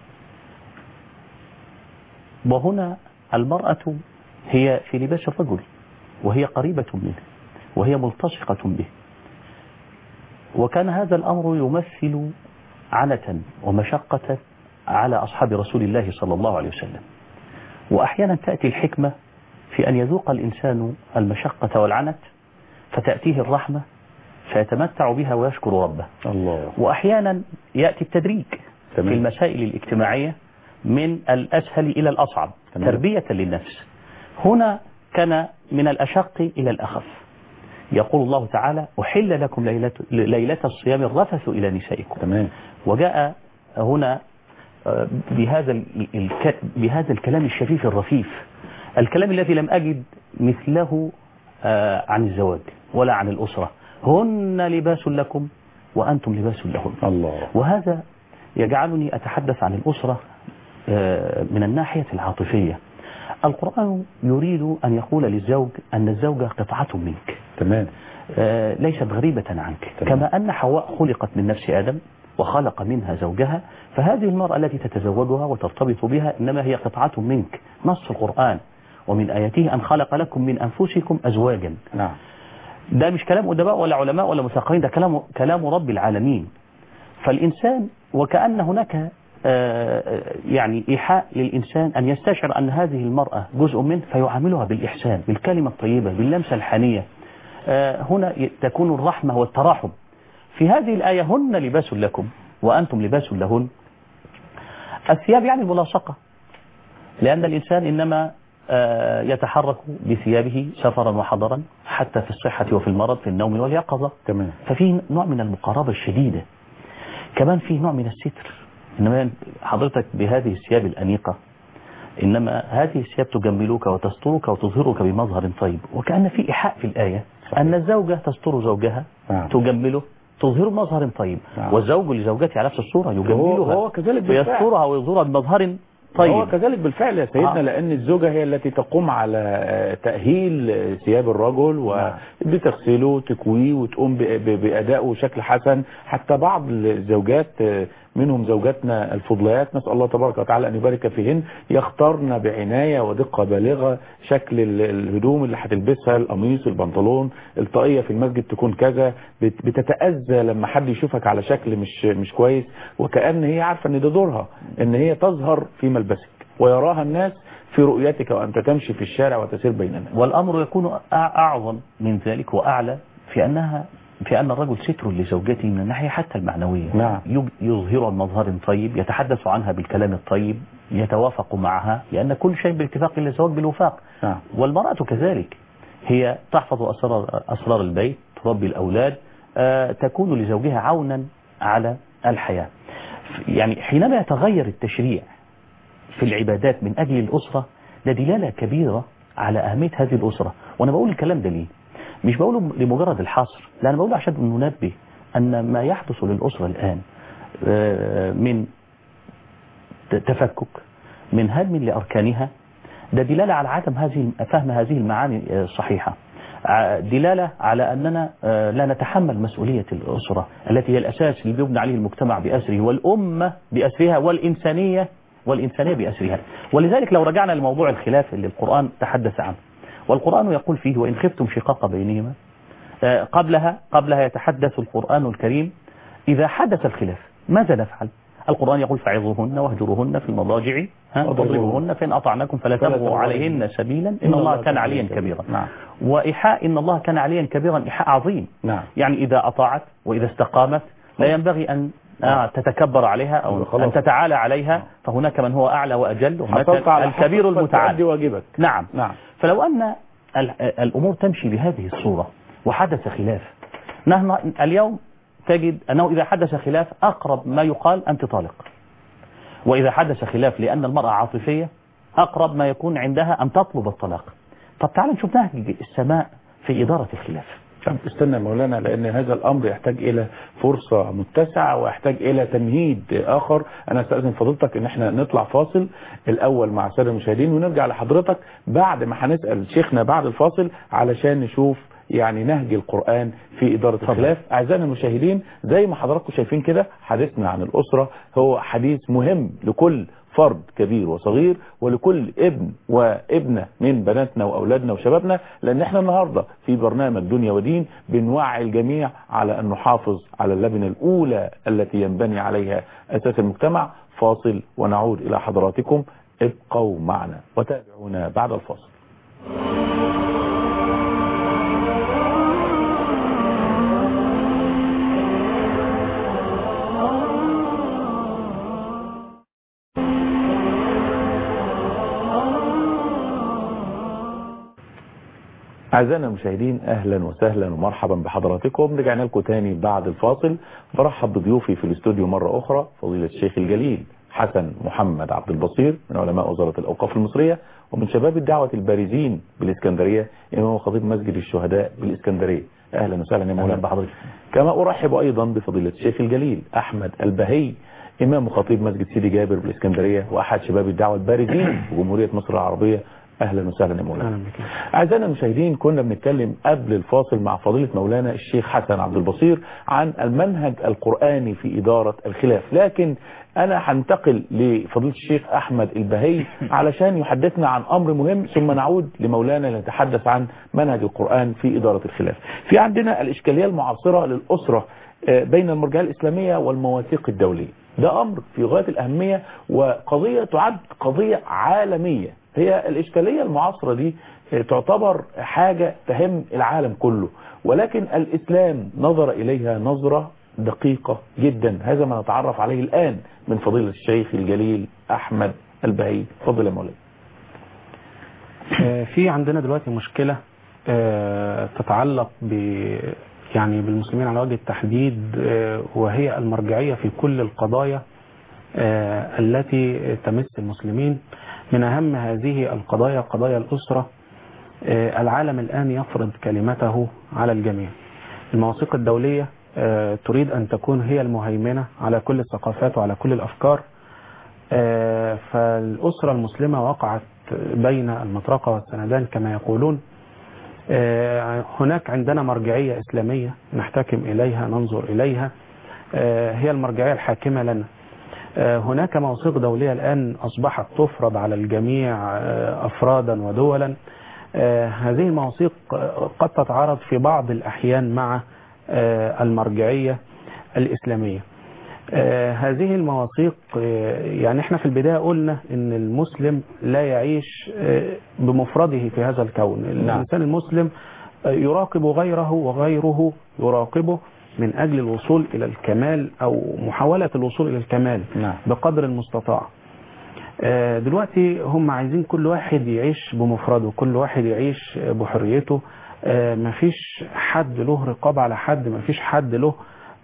وهنا المرأة هي في لباس الرجل وهي قريبة منه وهي ملتصقة به، وكان هذا الأمر يمثل عنة ومشقة على أصحاب رسول الله صلى الله عليه وسلم. وأحيانا تأتي الحكمة في أن يذوق الإنسان المشقة والعنت فتأتيه الرحمة فيتمتع بها ويشكر ربه. الله. وأحيانا يأتي التدريج تمام. في المسائل الاجتماعية من الأسهل إلى الأصعب تمام. تربية للنفس. هنا كان من الأشق إلى الأخف. يقول الله تعالى: أحل لكم ليلة, ليلة الصيام الرفث إلى نسائكم. تمام. وجاء هنا بهذا بهذا الكلام الشفيف الرفيف، الكلام الذي لم أجد مثله عن الزواج ولا عن الأسرة. هن لباس لكم وأنتم لباس لهن. الله. وهذا يجعلني أتحدث عن الأسرة من الناحية العاطفية. القرآن يريد أن يقول للزوج أن الزوجة قطعة منك. تمام. ليست غريبة عنك. تمام. كما أن حواء خلقت من نفس آدم وخلق منها زوجها، فهذه المرأة التي تتزوجها وترتبط بها إنما هي قطعة منك. نص القرآن: ومن آياته أن خلق لكم من أنفسكم أزواجا. نعم. ده مش كلام أدباء ولا علماء ولا مثقفين، ده كلام كلام رب العالمين. فالإنسان وكأن هناك يعني إيحاء للإنسان أن يستشعر أن هذه المرأة جزء منه، فيعاملها بالإحسان، بالكلمة الطيبة، باللمسة الحانية. هنا تكون الرحمة والتراحم. في هذه الآية: هن لباس لكم وأنتم لباس لهن. الثياب يعني الملاصقة، لأن الإنسان إنما يتحرك بثيابه سفرا وحضرا حتى في الصحة وفي المرض في النوم واليقظة. تمام. ففي نوع من المقاربة الشديدة، كمان في نوع من الستر. إنما حضرتك بهذه الثياب الأنيقة، إنما هذه الثياب تجملك وتسترك وتظهرك بمظهر طيب، وكأن في إيحاء في الآية أن الزوجة تستر زوجها نعم. تجمله تظهر مظهر طيب، نعم. والزوج لزوجته على نفس الصورة يجملها هو, هو كذلك بالفعل ويسترها ويظهرها بمظهر طيب. هو كذلك بالفعل يا سيدنا، آه. لأن الزوجة هي التي تقوم على تأهيل ثياب الرجل وبتغسله وتكويه وتقوم بأدائه بشكل حسن. حتى بعض الزوجات منهم زوجاتنا الفضليات نسأل الله تبارك وتعالى أن يبارك فيهن، يختارن بعناية ودقة بالغة شكل الهدوم اللي هتلبسها، القميص، البنطلون، الطاقية في المسجد تكون كذا، بتتأذى لما حد يشوفك على شكل مش مش كويس، وكأن هي عارفة ان ده دورها ان هي تظهر في ملبسك ويراها الناس في رؤيتك وأنت تمشي في الشارع وتسير بين الناس. والأمر يكون أعظم من ذلك وأعلى في أنها في أن الرجل ستر لزوجته من الناحية حتى المعنوية. نعم. يظهر المظهر طيب، يتحدث عنها بالكلام الطيب، يتوافق معها، لأن كل شيء بالاتفاق إلا الزواج بالوفاق. نعم. والمرأة كذلك هي تحفظ أسرار, أسرار البيت، تربي الأولاد، آه تكون لزوجها عونا على الحياة. يعني حينما يتغير التشريع في العبادات من أجل الأسرة، ده دلالة كبيرة على أهمية هذه الأسرة. وأنا بقول الكلام ده ليه؟ مش بقوله لمجرد الحصر، لا، أنا بقوله عشان ننبه أن ما يحدث للأسرة الآن من تفكك، من هدم لأركانها، ده دلالة على عدم هذه فهم هذه المعاني الصحيحة، دلالة على أننا لا نتحمل مسؤولية الأسرة التي هي الأساس اللي بيبنى عليه المجتمع بأسره والأمة بأسرها والإنسانية والإنسانية بأسرها. ولذلك لو رجعنا لموضوع الخلاف اللي القرآن تحدث عنه، والقرآن يقول فيه وإن خفتم شقاق بينهما، قبلها قبلها يتحدث القرآن الكريم إذا حدث الخلاف ماذا نفعل؟ القرآن يقول فعظوهن واهجروهن في المضاجع واضربوهن فإن أطعناكم فلا تبغوا عليهن سبيلا إن الله كان عليا كبيرا. نعم. وإيحاء إن الله كان عليا كبيرا إيحاء عظيم. نعم. يعني إذا أطاعت وإذا استقامت لا ينبغي أن آه تتكبر عليها أو أن تتعالى عليها، فهناك من هو أعلى وأجل وهناك الكبير المتعال. واجبك. نعم. نعم. فلو أن الأمور تمشي بهذه الصورة وحدث خلاف، نحن اليوم تجد أنه إذا حدث خلاف أقرب ما يقال أنت طالق، وإذا حدث خلاف لأن المرأة عاطفية أقرب ما يكون عندها أن تطلب الطلاق. طب تعال نشوف نهج السماء في إدارة الخلاف. طب استنى مولانا، لأن هذا الأمر يحتاج إلى فرصة متسعة ويحتاج إلى تمهيد آخر. أنا أستأذن فضيلتك إن احنا نطلع فاصل الأول مع السادة المشاهدين ونرجع لحضرتك بعد ما هنسأل شيخنا بعد الفاصل علشان نشوف يعني نهج القرآن في إدارة الخلاف. أعزائنا المشاهدين، زي ما حضراتكم شايفين كده، حديثنا عن الأسرة هو حديث مهم لكل فرد كبير وصغير ولكل ابن وابنة من بناتنا وأولادنا وشبابنا، لأن احنا النهاردة في برنامج دنيا ودين بنوعي الجميع على أن نحافظ على اللبنة الأولى التي ينبني عليها أساس المجتمع. فاصل ونعود إلى حضراتكم، ابقوا معنا وتابعونا بعد الفاصل. أعزائنا المشاهدين، أهلا وسهلا ومرحبا بحضراتكم. رجعنا لكم تاني بعد الفاصل. برحب بضيوفي في الاستوديو مرة أخرى فضيلة الشيخ الجليل حسن محمد عبد البصير من علماء وزارة الأوقاف المصرية ومن شباب الدعوة البارزين بالإسكندرية إمام خطيب مسجد الشهداء بالإسكندرية. أهلا وسهلا يا مولانا بحضرتك. كما أرحب أيضا بفضيلة الشيخ الجليل أحمد البهي إمام خطيب مسجد سيدي جابر بالإسكندرية وأحد شباب الدعوة البارزين في جمهورية مصر العربية. اهلا وسهلا يا مولانا. اعزائنا المشاهدين، كنا بنتكلم قبل الفاصل مع فضيلة مولانا الشيخ حسن عبد البصير عن المنهج القرآني في إدارة الخلاف، لكن انا هنتقل لفضيلة الشيخ احمد البهي علشان يحدثنا عن امر مهم، ثم نعود لمولانا لنتحدث عن منهج القرآن في إدارة الخلاف. في عندنا الاشكالية المعاصرة للأسرة بين المرجعية الإسلامية والمواثيق الدولية. ده امر في غاية الأهمية وقضية تعد قضية عالمية. هي الإشكالية المعاصرة دي تعتبر حاجة تهم العالم كله، ولكن الإسلام نظر إليها نظرة دقيقة جدا. هذا ما نتعرف عليه الآن من فضيلة الشيخ الجليل أحمد البهي. فضل يا مولانا. في عندنا دلوقتي مشكلة تتعلق ب يعني بالمسلمين على وجه التحديد، وهي المرجعية في كل القضايا التي تمس المسلمين. من أهم هذه القضايا قضايا الأسرة. العالم الآن يفرض كلمته على الجميع. المواثيق الدولية تريد أن تكون هي المهيمنة على كل الثقافات وعلى كل الأفكار. فالأسرة المسلمة وقعت بين المطرقة والسندان كما يقولون. هناك عندنا مرجعية إسلامية نحتكم إليها، ننظر إليها، هي المرجعية الحاكمة لنا. هناك مواثيق دولية الآن أصبحت تفرض على الجميع أفرادا ودولا. هذه المواثيق قد تتعارض في بعض الأحيان مع المرجعية الإسلامية. هذه المواثيق يعني احنا في البداية قلنا ان المسلم لا يعيش بمفرده في هذا الكون. الإنسان المسلم يراقب غيره وغيره يراقبه من أجل الوصول إلى الكمال أو محاولة الوصول إلى الكمال بقدر المستطاع. دلوقتي هم عايزين كل واحد يعيش بمفرده، كل واحد يعيش بحريته. مفيش حد له رقابة على حد، مفيش حد له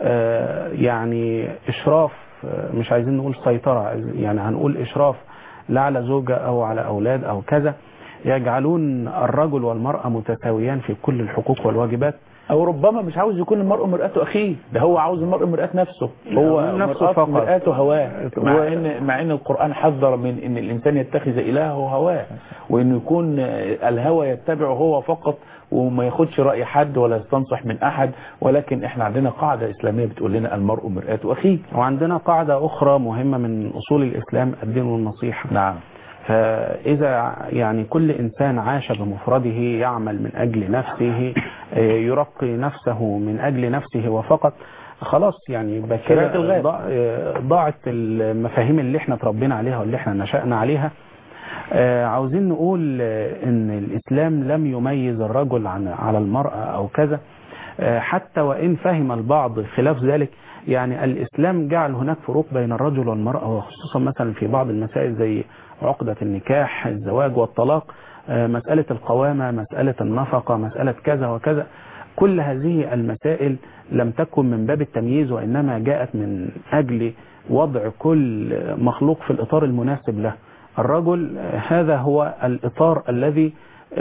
يعني إشراف، مش عايزين نقول سيطرة، يعني هنقول إشراف لا على زوجة أو على أولاد أو كذا. يجعلون الرجل والمرأة متساويان في كل الحقوق والواجبات. او ربما مش عاوز يكون المرء مرآة اخيه، ده هو عاوز المرء مرآة نفسه، هو نفسه فقط، مرآة هواه. مع ان مع ان القرآن حذر من ان الانسان يتخذ الهه هواه، وانه يكون الهوى يتبعه هو فقط وما ياخدش رأي حد ولا يستنصح من احد. ولكن احنا عندنا قاعدة اسلامية بتقول لنا المرء مرآة اخيه. وعندنا قاعدة اخرى مهمة من اصول الاسلام، الدين والنصيحة. نعم. فإذا يعني كل إنسان عاش بمفرده، يعمل من أجل نفسه، يرقي نفسه من أجل نفسه وفقط، خلاص يعني بكرة ضاعت المفاهيم اللي احنا تربينا عليها واللي احنا نشأنا عليها. عاوزين نقول ان الإسلام لم يميز الرجل عن على المرأة أو كذا، حتى وإن فهم البعض خلاف ذلك. يعني الإسلام جعل هناك فروق بين الرجل والمرأة، وخصوصا مثلا في بعض المسائل زي عقدة النكاح، الزواج والطلاق، مسألة القوامة، مسألة النفقة، مسألة كذا وكذا. كل هذه المسائل لم تكن من باب التمييز، وإنما جاءت من أجل وضع كل مخلوق في الإطار المناسب له. الرجل هذا هو الإطار الذي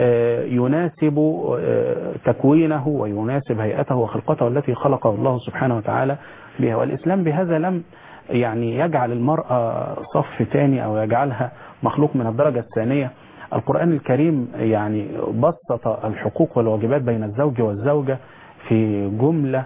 يناسب تكوينه ويناسب هيئته وخلقته التي خلقه الله سبحانه وتعالى بها. والإسلام بهذا لم يعني يجعل المرأة صف ثاني أو يجعلها مخلوق من الدرجة الثانية. القرآن الكريم يعني بسط الحقوق والواجبات بين الزوج والزوجة في جملة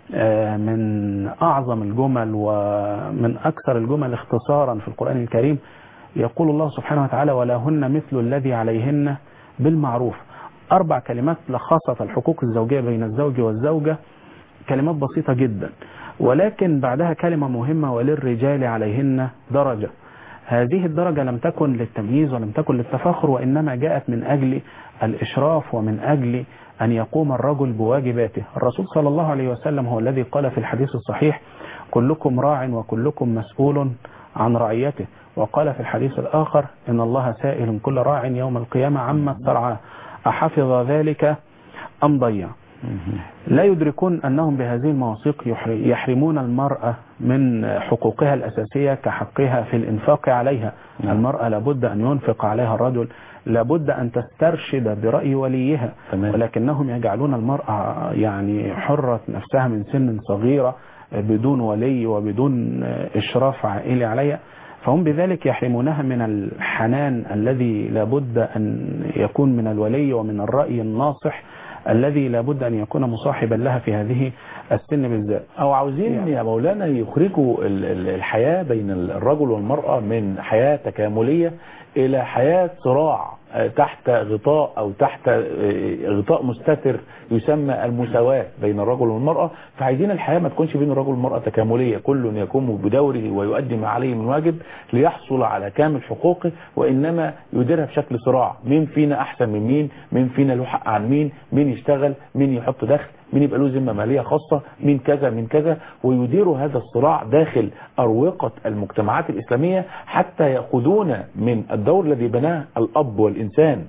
من أعظم الجمل ومن أكثر الجمل اختصارا في القرآن الكريم. يقول الله سبحانه وتعالى: ولهن مثل الذي عليهن بالمعروف. أربع كلمات لخصت الحقوق الزوجية بين الزوج والزوجة، كلمات بسيطة جدا، ولكن بعدها كلمة مهمة: وللرجال عليهن درجة. هذه الدرجة لم تكن للتمييز ولم تكن للتفاخر، وإنما جاءت من أجل الإشراف ومن أجل أن يقوم الرجل بواجباته. الرسول صلى الله عليه وسلم هو الذي قال في الحديث الصحيح: كلكم راع وكلكم مسؤول عن رعيته. وقال في الحديث الآخر: إن الله سائل كل راع يوم القيامة عما استرعاه أحفظ ذلك أم ضيع. لا يدركون أنهم بهذه المواثيق يحرمون المرأة من حقوقها الأساسية كحقها في الإنفاق عليها. المرأة لابد أن ينفق عليها الرجل، لابد أن تسترشد برأي وليها، ولكنهم يجعلون المرأة يعني حرة نفسها من سن صغيرة بدون ولي وبدون إشراف عائلي عليها. فهم بذلك يحرمونها من الحنان الذي لابد أن يكون من الولي ومن الرأي الناصح الذي لابد أن يكون مصاحبا لها في هذه السن بالذات. أو عاوزين يعني يا مولانا يخرجوا الحياة بين الرجل والمرأة من حياة تكاملية إلى حياة صراع تحت غطاء أو تحت غطاء مستتر يسمى المساواة بين الرجل والمرأة. فعايزين الحياة ما تكونش بين الرجل والمرأة تكاملية، كل يقوم بدوره ويؤدي ما عليه من واجب ليحصل على كامل حقوقه، وإنما يديرها بشكل صراع. مين فينا أحسن من مين، مين فينا له حق عن مين، مين يشتغل، مين يحط دخل، مين يبقى له ذمة مالية خاصة، مين كذا من كذا. ويديروا هذا الصراع داخل أروقة المجتمعات الإسلامية حتى يأخذون من الدور الذي بناه الأب والإنسان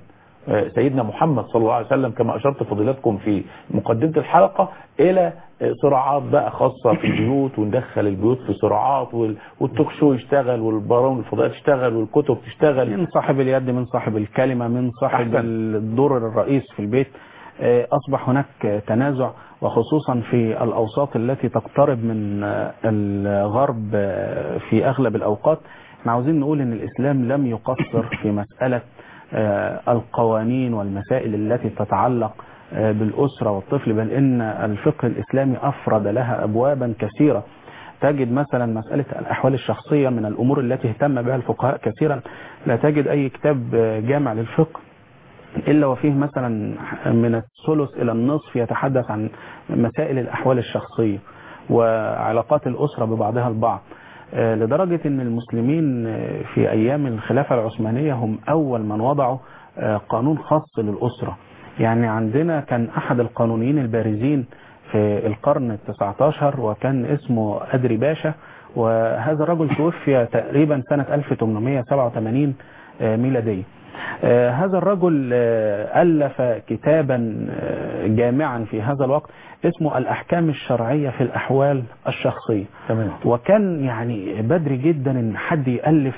سيدنا محمد صلى الله عليه وسلم كما أشرت فضيلتكم في مقدمة الحلقة إلى صراعات بقى خاصة في البيوت، وندخل البيوت في صراعات، والتوك شو يشتغل، والبرامج الفضائية تشتغل، والكتب تشتغل، من صاحب اليد، من صاحب الكلمة، من صاحب أحسن. الدور الرئيس في البيت. أصبح هناك تنازع، وخصوصا في الأوساط التي تقترب من الغرب في أغلب الأوقات. احنا عاوزين نقول ان الإسلام لم يقصر في مسألة القوانين والمسائل التي تتعلق بالأسرة والطفل، بل إن الفقه الإسلامي أفرد لها أبوابا كثيرة. تجد مثلا مسألة الأحوال الشخصية من الأمور التي اهتم بها الفقهاء كثيرا. لا تجد أي كتاب جامع للفقه إلا وفيه مثلا من الثلث إلى النصف يتحدث عن مسائل الأحوال الشخصية وعلاقات الأسرة ببعضها البعض، لدرجة أن المسلمين في أيام الخلافة العثمانية هم أول من وضعوا قانون خاص للأسرة. يعني عندنا كان أحد القانونيين البارزين في القرن التاسع عشر وكان اسمه أدري باشا، وهذا الرجل توفي تقريبا سنة ألف وثمانمائة وسبعة وثمانين ميلادية. هذا الرجل ألف كتابا جامعا في هذا الوقت اسمه الأحكام الشرعية في الأحوال الشخصية. تمام. وكان يعني بدري جدا ان حد يألف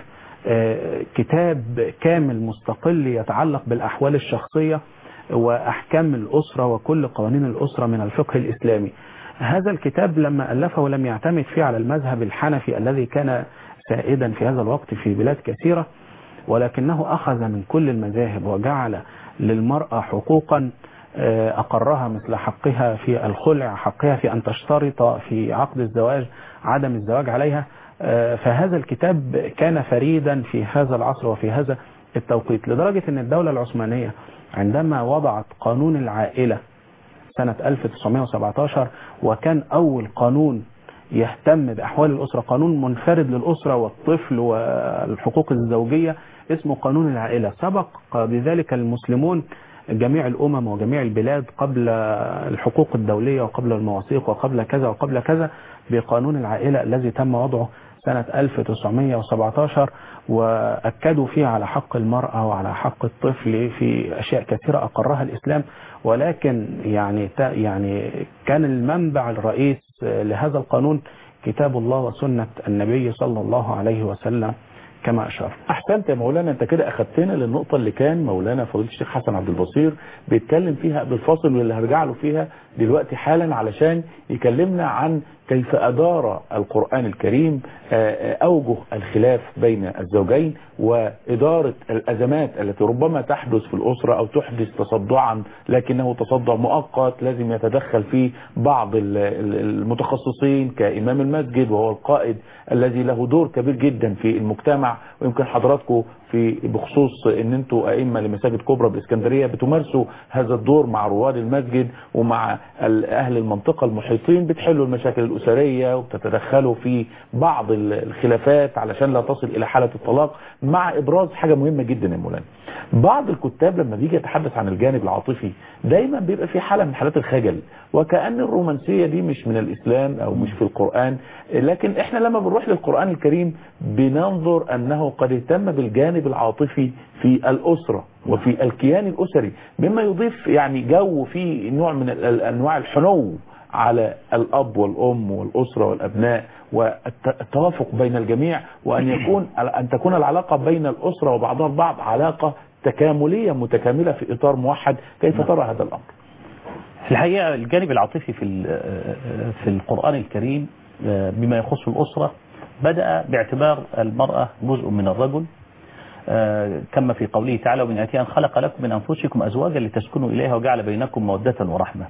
كتاب كامل مستقل يتعلق بالأحوال الشخصية وأحكام الأسرة وكل قوانين الأسرة من الفقه الإسلامي. هذا الكتاب لما ألفه لم يعتمد فيه على المذهب الحنفي الذي كان سائدا في هذا الوقت في بلاد كثيرة، ولكنه أخذ من كل المذاهب وجعل للمرأة حقوقا أقرها مثل حقها في الخلع، حقها في أن تشترط في عقد الزواج عدم الزواج عليها. فهذا الكتاب كان فريدا في هذا العصر وفي هذا التوقيت، لدرجة أن الدولة العثمانية عندما وضعت قانون العائلة سنة ألف وتسعمائة وسبعة عشر، وكان أول قانون يهتم بأحوال الأسرة، قانون منفرد للأسرة والطفل والحقوق الزوجية اسمه قانون العائلة. سبق بذلك المسلمون جميع الأمم وجميع البلاد قبل الحقوق الدولية وقبل المواثيق وقبل كذا وقبل كذا بقانون العائلة الذي تم وضعه سنة ألف وتسعمائة وسبعة عشر، وأكدوا فيه على حق المرأة وعلى حق الطفل في أشياء كثيرة أقرها الإسلام. ولكن يعني يعني كان المنبع الرئيس لهذا القانون كتاب الله وسنة النبي صلى الله عليه وسلم كما أشار. أحسنت يا مولانا، أنت كده أخذتنا للنقطة اللي كان مولانا فضيلة الشيخ حسن عبد البصير بيتكلم فيها قبل الفاصل، واللي هرجع له فيها دلوقتي حالا علشان يكلمنا عن كيف أدار القرآن الكريم أوجه الخلاف بين الزوجين وإدارة الأزمات التي ربما تحدث في الأسرة أو تحدث تصدعا لكنه تصدع مؤقت لازم يتدخل فيه بعض المتخصصين كإمام المسجد وهو القائد الذي له دور كبير جدا في المجتمع. ويمكن حضراتكم في بخصوص ان انتوا ائمه لمساجد كبرى بالاسكندريه بتمارسوا هذا الدور مع رواد المسجد ومع اهل المنطقه المحيطين، بتحلوا المشاكل الاسريه وبتتدخلوا في بعض الخلافات علشان لا تصل الى حاله الطلاق، مع ابراز حاجه مهمه جدا يا مولانا. بعض الكتاب لما بيجي يتحدث عن الجانب العاطفي دايما بيبقى في حاله من حالات الخجل، وكأن الرومانسيه دي مش من الاسلام او مش في القران. لكن احنا لما بنروح للقران الكريم بننظر انه قد اهتم بالجانب العاطفي في الأسرة وفي الكيان الأسري، مما يضيف يعني جو فيه نوع من أنواع الحنو على الأب والأم والأسرة والأبناء والتوافق بين الجميع، وأن يكون أن تكون العلاقة بين الأسرة وبعضها البعض علاقة تكاملية متكاملة في إطار موحد. كيف ترى هذا الأمر؟ في الحقيقة الجانب العاطفي في في القرآن الكريم بما يخص الأسرة بدأ باعتبار المرأة جزء من الرجل، كما في قوله تعالى ومن آياته أن خلق لكم من أنفسكم أزواجا لتسكنوا إليها وجعل بينكم مودة ورحمة.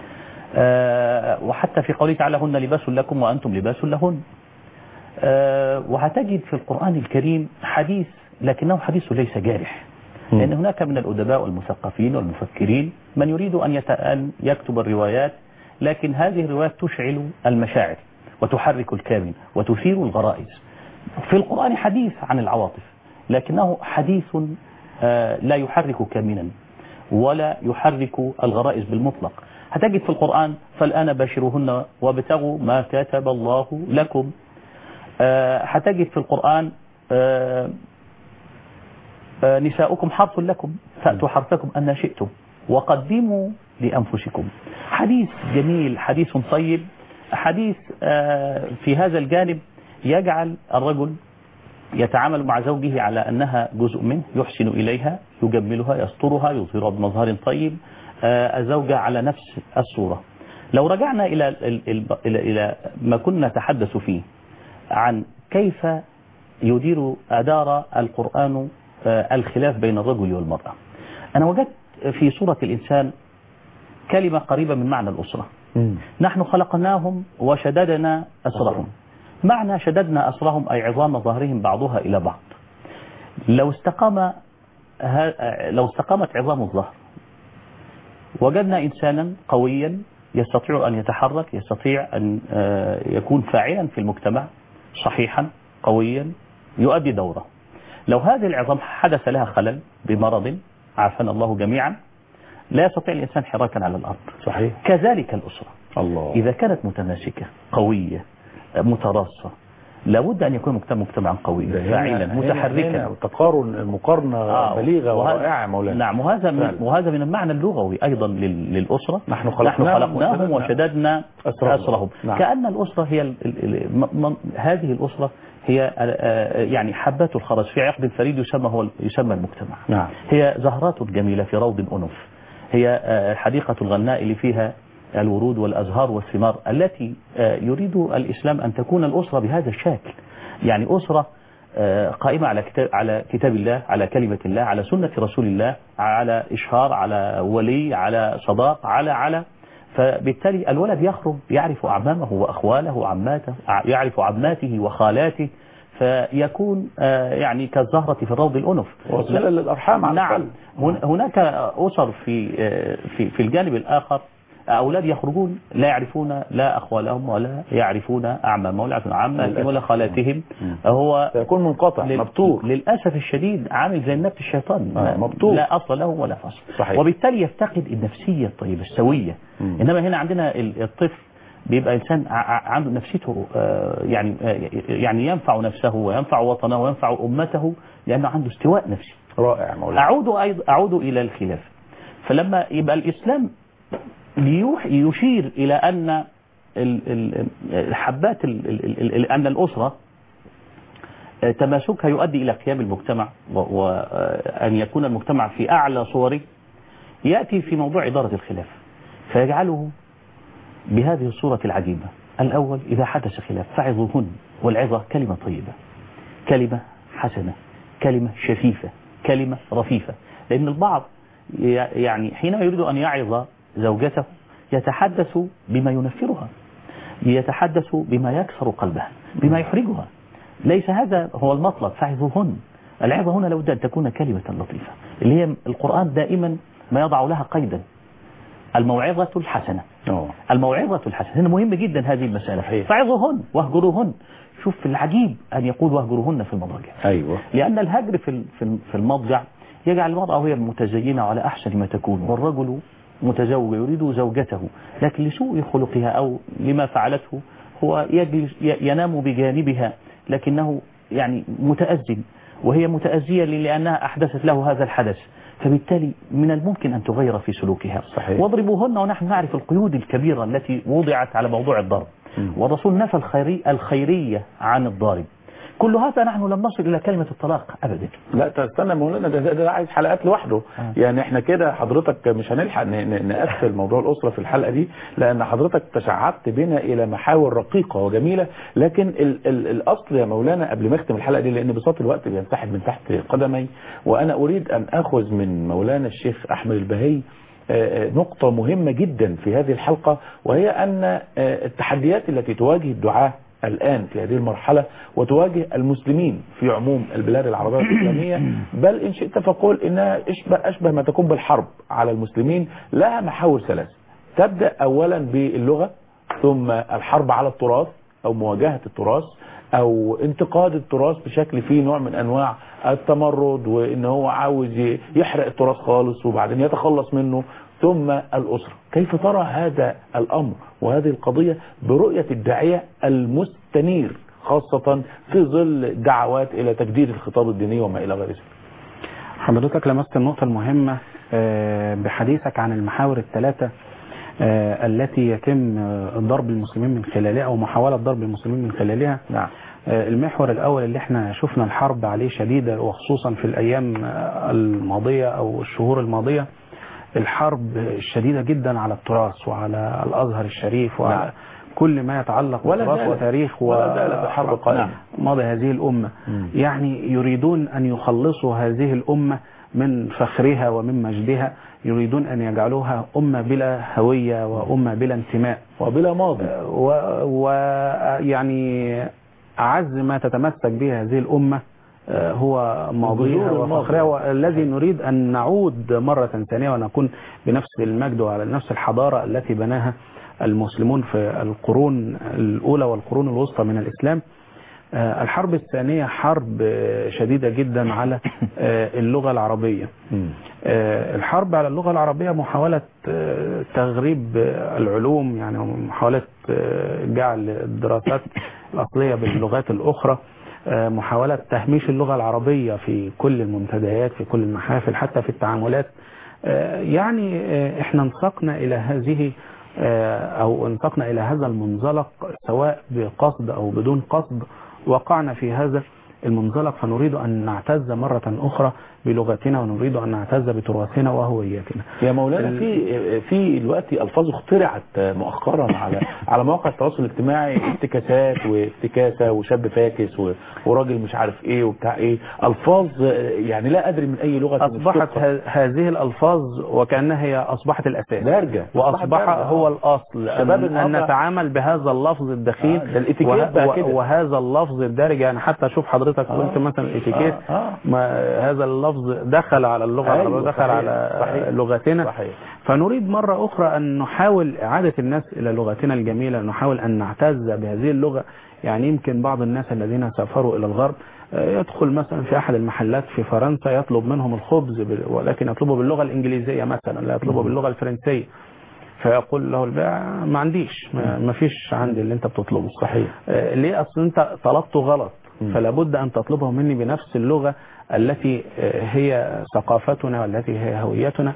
وحتى في قوله تعالى هن لباس لكم وأنتم لباس لهن. وهتجد في القرآن الكريم حديث لكنه حديث ليس جارح، لأن هناك من الأدباء والمثقفين والمفكرين من يريد أن يكتب الروايات، لكن هذه الروايات تشعل المشاعر وتحرك الكامن وتثير الغرائز. في القرآن حديث عن العواطف لكنه حديث لا يحرك كامنا ولا يحرك الغرائز بالمطلق. هتجد في القرآن فالآن باشروهن وابتغوا ما كتب الله لكم. هتجد في القرآن آه نساؤكم حرث لكم فأتوا حرثكم أن شئتم وقدموا لأنفسكم. حديث جميل، حديث طيب، حديث آه في هذا الجانب يجعل الرجل يتعامل مع زوجه على أنها جزء منه، يحسن إليها، يجملها، يسترها، يظهرها بمظهر طيب، آه الزوجة على نفس الصورة. لو رجعنا إلى إلى إلى ما كنا نتحدث فيه عن كيف يدير أدار القرآن الخلاف بين الرجل والمرأة، أنا وجدت في سورة الإنسان كلمة قريبة من معنى الأسرة. م. نحن خلقناهم وشددنا أسرهم. معنى شددنا أسرهم أي عظام ظهرهم بعضها إلى بعض. لو استقام لو استقامت عظام الظهر وجدنا إنسانا قويا يستطيع أن يتحرك، يستطيع أن يكون فاعلا في المجتمع، صحيحا قويا يؤدي دوره. لو هذه العظام حدث لها خلل بمرض عافانا الله جميعا لا يستطيع الإنسان حراكا على الأرض. صحيح. كذلك الأسرة الله. إذا كانت متماسكة قوية متراصة لابد أن يكون مجتمعا قويا فاعلا متحركا. تقارن المقارنة آه بليغة ورائعة مولانا. نعم. وهذا من وهذا من المعنى اللغوي أيضا للأسرة. نحن خلقناهم, نحن خلقناهم وشددنا أسرهم. نعم. كأن الأسرة هي ال ال هذه الأسرة هي يعني حبات الخرز في عقد فريد يسمى هو يسمى المجتمع. نعم. هي زهرات جميلة في روض أنف، هي حديقة الغناء اللي فيها الورود والأزهار والثمار التي يريد الإسلام أن تكون الأسرة بهذا الشكل. يعني أسرة قائمة على كتاب على كتاب الله، على كلمة الله، على سنة رسول الله، على إشهار، على ولي، على صداق، على على فبالتالي الولد يخرج يعرف أعمامه وأخواله وعماته، يعرف عماته وخالاته، فيكون يعني كالزهرة في روض الأنف وصلة للأرحام على نعم. هناك أسر في في في الجانب الآخر أولاد يخرجون لا يعرفون لا أخوالهم ولا يعرفون أعمامهم ولا يعرفون عماتهم ولا خالاتهم. هو يكون منقطع مبتور للأسف الشديد، عامل زي النبت الشيطان مبتور لا أصل له ولا فصل. صحيح. وبالتالي يفتقد النفسية الطيبة السوية. مم. إنما هنا عندنا الطفل بيبقى إنسان عنده نفسيته يعني يعني ينفع نفسه وينفع وطنه وينفع أمته لأنه عنده استواء نفسي رائع مولانا. أعود أيضا أعود إلى الخلاف. فلما يبقى الإسلام يشير إلى أن الحبات أن الأسرة تماسكها يؤدي إلى قيام المجتمع وأن يكون المجتمع في أعلى صوره، يأتي في موضوع إدارة الخلاف فيجعله بهذه الصورة العجيبة. الأول إذا حدث خلاف فعظوهن، والعظة كلمة طيبة، كلمة حسنة، كلمة شفيفة، كلمة رفيفة. لأن البعض يعني حينما يريد أن يعظ زوجته يتحدث بما ينفرها، يتحدث بما يكسر قلبها، بما يحرجها. ليس هذا هو المطلب. فعظوهن، العظة هنا لابد أن تكون كلمة لطيفة، اللي هي القرآن دائما ما يضع لها قيدا، الموعظة الحسنة. أوه. الموعظة الحسنة هنا مهم جدا هذه المسألة. فعظوهن واهجروهن. شوف العجيب أن يقول واهجروهن في المضاجع. أيوة. لأن الهجر في في المضجع يجعل المرأة وهي متزينة على أحسن ما تكون، والرجل متزوج يريد زوجته، لكن لسوء خلقها أو لما فعلته هو يجلس ينام بجانبها لكنه يعني متأذن، وهي متأذية لأنها أحدثت له هذا الحدث، فبالتالي من الممكن أن تغير في سلوكها. صحيح. واضربوهن، ونحن نعرف القيود الكبيرة التي وضعت على موضوع الضرب. م. والرسول نفى الخيري الخيرية عن الضارب. كل هذا نحن لم نصل إلى كلمة الطلاق أبدا. لا تستنى مولانا، ده, ده عايز حلقات لوحده. آه. يعني احنا كده حضرتك مش هنلحق نقفل موضوع الأسرة في الحلقة دي، لأن حضرتك تشعبت بنا إلى محاور رقيقة وجميلة. لكن ال ال الأصل يا مولانا قبل ما اختم الحلقة دي، لأن بساط الوقت بينسحب من تحت قدمي، وأنا أريد أن أخذ من مولانا الشيخ أحمد البهي نقطة مهمة جدا في هذه الحلقة، وهي أن التحديات التي تواجه الدعاة الآن في هذه المرحلة وتواجه المسلمين في عموم البلاد العربية الإسلامية، بل إن شئت فقول إنها أشبه, أشبه ما تكون بالحرب على المسلمين، لها محاور ثلاث. تبدأ أولا باللغة، ثم الحرب على التراث أو مواجهة التراث أو انتقاد التراث بشكل فيه نوع من أنواع التمرد، وإن هو عاوز يحرق التراث خالص وبعدين يتخلص منه، ثم الأسرة. كيف ترى هذا الأمر وهذه القضية برؤية الداعية المستنير، خاصة في ظل دعوات إلى تجديد الخطاب الديني وما إلى غير ذلك؟ حضرتك لمست النقطة المهمة بحديثك عن المحاور الثلاثة التي يتم ضرب المسلمين من خلالها أو محاولة ضرب المسلمين من خلالها. نعم. المحور الأول اللي احنا شفنا الحرب عليه شديدة، وخصوصا في الأيام الماضية أو الشهور الماضية، الحرب الشديدة جدا على التراث وعلى الأزهر الشريف وعلى نعم. كل ما يتعلق بالتراث وتاريخ وحرب قائمة ماضي هذه الأمة. م. يعني يريدون أن يخلصوا هذه الأمة من فخرها ومن مجدها، يريدون أن يجعلوها أمة بلا هوية وأمة بلا انتماء وبلا ماضي، ويعني أعز ما تتمسك به هذه الأمة هو ماضيها وفخرها، والذي نريد أن نعود مرة ثانية ونكون بنفس المجد وعلى نفس الحضارة التي بناها المسلمون في القرون الأولى والقرون الوسطى من الإسلام. الحرب الثانية حرب شديدة جدا على اللغة العربية. الحرب على اللغة العربية محاولة تغريب العلوم، يعني محاولة جعل الدراسات الأصلية باللغات الأخرى، محاولة تهميش اللغة العربية في كل المنتديات، في كل المحافل، حتى في التعاملات. يعني احنا انسقنا إلى هذه أو انسقنا إلى هذا المنزلق سواء بقصد أو بدون قصد، وقعنا في هذا المنزلق، فنريد أن نعتز مرة أخرى بلغتنا ونريد أن نعتز بتراثنا وهويتنا. يا مولانا في في دلوقتي ألفاظ اخترعت مؤخرا على على مواقع التواصل الاجتماعي، افتكاسات وافتكاسة وشاب فاكس وراجل مش عارف ايه وبتاع ايه، ألفاظ يعني لا أدري من أي لغة أصبحت هذه الألفاظ وكأنها هي أصبحت الأساس درجة، وأصبح هو الأصل أن, أن نتعامل بهذا اللفظ الدخيل آه وه وهذا اللفظ الدارج. يعني حتى شوف حضرتك قلت آه مثلا الاتيكيت، آه آه ما هذا اللفظ دخل على اللغة العربية، أيوة دخل صحيح على صحيح لغتنا صحيح. فنريد مرة أخرى أن نحاول إعادة الناس إلى لغتنا الجميلة، نحاول أن نعتز بهذه اللغة. يعني يمكن بعض الناس الذين سافروا إلى الغرب يدخل مثلا في أحد المحلات في فرنسا يطلب منهم الخبز، ولكن يطلبه باللغة الإنجليزية مثلا، لا يطلبه باللغة الفرنسية، فيقول له البائع ما عنديش، ما فيش عندي اللي انت بتطلبه. صحيح. ليه؟ أصل انت طلبته غلط، فلا بد أن تطلبه مني بنفس اللغة التي هي ثقافتنا والتي هي هويتنا.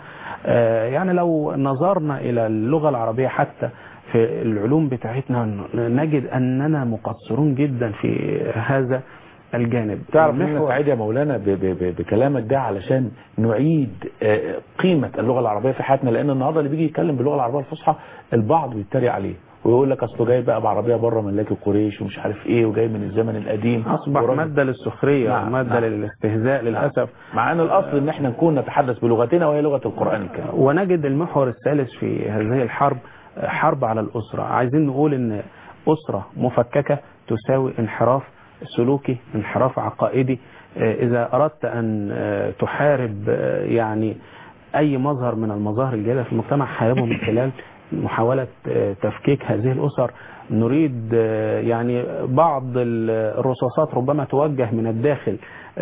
يعني لو نظرنا إلى اللغة العربية حتى في العلوم بتاعتنا نجد أننا مقصرون جدا في هذا الجانب. تعرف ان انا سعيد يا مولانا بكلامك ده علشان نعيد قيمة اللغة العربية في حياتنا، لأن النهارده اللي بيجي يتكلم باللغة العربية الفصحى البعض بيتريق عليه ويقول لك اصله جاي بقى بعربيه بره ملاكي قريش ومش عارف ايه وجاي من الزمن القديم، اصبح ماده للسخريه نعم وماده نعم للاستهزاء للاسف نعم. مع ان الاصل ان احنا نكون نتحدث بلغتنا وهي لغه القران الكريم. ونجد المحور الثالث في هذه الحرب حرب على الاسره. عايزين نقول ان اسره مفككه تساوي انحراف سلوكي، انحراف عقائدي. اذا اردت ان تحارب يعني اي مظهر من المظاهر الجيده في المجتمع حاربه من خلال محاولة تفكيك هذه الأسر. نريد يعني بعض الرصاصات ربما توجه من الداخل.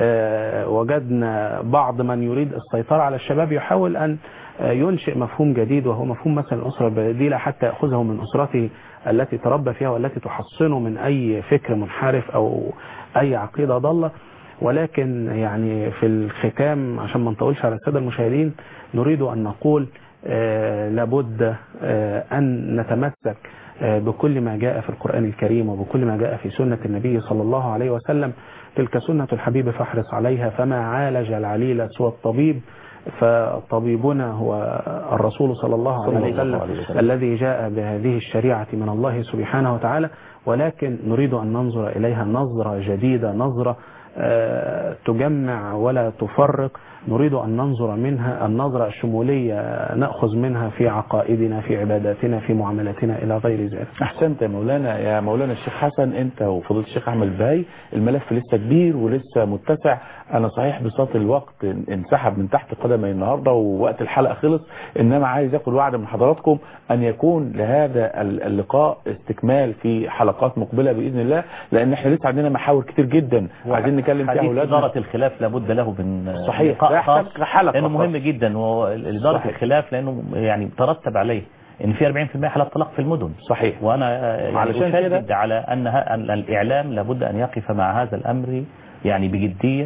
وجدنا بعض من يريد السيطرة على الشباب يحاول أن ينشئ مفهوم جديد، وهو مفهوم مثلا الأسرة البديلة، حتى يأخذه من أسرته التي تربى فيها والتي تحصنه من أي فكر منحرف أو أي عقيدة ضالة. ولكن يعني في الختام عشان ما نطولش على السادة المشاهدين نريد أن نقول آه لابد آه أن نتمسك آه بكل ما جاء في القرآن الكريم وبكل ما جاء في سنة النبي صلى الله عليه وسلم. تلك سنة الحبيب فاحرص عليها، فما عالج العليل سوى الطبيب، فطبيبنا هو الرسول صلى الله عليه وسلم الذي جاء بهذه الشريعة من الله سبحانه وتعالى. ولكن نريد أن ننظر إليها نظرة جديدة، نظرة آه تجمع ولا تفرق. نريد أن ننظر منها النظرة الشمولية، نأخذ منها في عقائدنا، في عباداتنا، في معاملاتنا إلى غير ذلك. أحسنت يا مولانا. يا مولانا الشيخ حسن، أنت وفضيلة الشيخ أحمد البهي الملف لسه كبير ولسه متسع. أنا صحيح بساط الوقت انسحب من تحت قدمي النهاردة ووقت الحلقة خلص، إنما عايز أقول وعد من حضراتكم أن يكون لهذا اللقاء استكمال في حلقات مقبلة بإذن الله، لأن احنا لسه عندنا محاور كتير جدا عايزين نتكلم فيها. حديث إدارة الخلاف لابد له من صحيح حلقة، لأنه مهم جدا وإدارة الخلاف، لأنه يعني ترتب عليه إن في أربعين بالمئة حالات طلاق في المدن. صحيح. وأنا يعني أشدد على أن الإعلام لابد أن يقف مع هذا الأمر يعني بجدية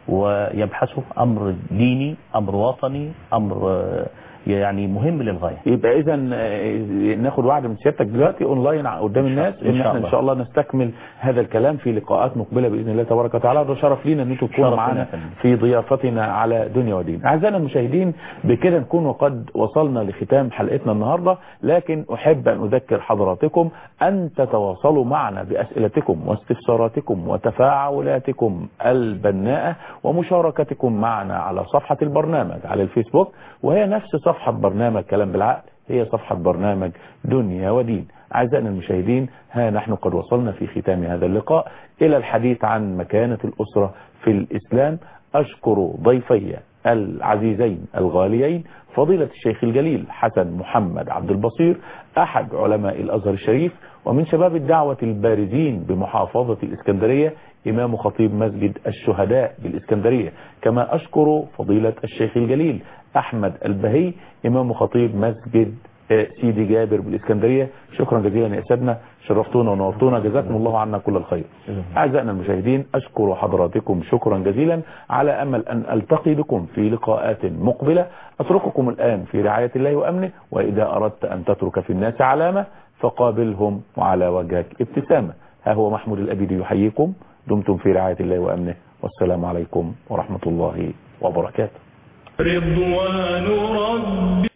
ويبحثوا أمر ديني، أمر وطني، أمر يعني مهم للغاية. يبقى إذا ناخد وعد من سيادتك دلوقتي اونلاين قدام الناس ان احنا ان شاء الله نستكمل هذا الكلام في لقاءات مقبلة بإذن الله تبارك وتعالى. ده شرف لينا ان انتم تكونوا معنا في ضيافتنا على دنيا ودين. اعزائنا المشاهدين، بكده نكون وقد وصلنا لختام حلقتنا النهاردة، لكن احب ان اذكر حضراتكم ان تتواصلوا معنا باسئلتكم واستفساراتكم وتفاعلاتكم البناءة ومشاركتكم معنا على صفحة البرنامج على الفيسبوك، وهي نفس صفحة برنامج كلام بالعقل، هي صفحة برنامج دنيا ودين. أعزائنا المشاهدين، ها نحن قد وصلنا في ختام هذا اللقاء إلى الحديث عن مكانة الأسرة في الإسلام. أشكر ضيفي العزيزين الغاليين فضيلة الشيخ الجليل حسن محمد عبد البصير، أحد علماء الأزهر الشريف ومن شباب الدعوة البارزين بمحافظة الإسكندرية، إمام خطيب مسجد الشهداء بالإسكندرية. كما أشكر فضيلة الشيخ الجليل أحمد البهي، إمام خطيب مسجد سيدي جابر بالإسكندرية. شكرا جزيلا يا سيدنا، شرفتونا ونورتونا، جزاكم الله عنا كل الخير. أعزائنا المشاهدين، أشكر حضراتكم شكرا جزيلا، على أمل أن ألتقي بكم في لقاءات مقبلة. أترككم الآن في رعاية الله وأمنه، وإذا أردت أن تترك في الناس علامة فقابلهم وعلى وجهك ابتسامة. ها هو محمود الأبيدي يحييكم، دمتم في رعاية الله وأمنه، والسلام عليكم ورحمة الله وبركاته. رضوان ربي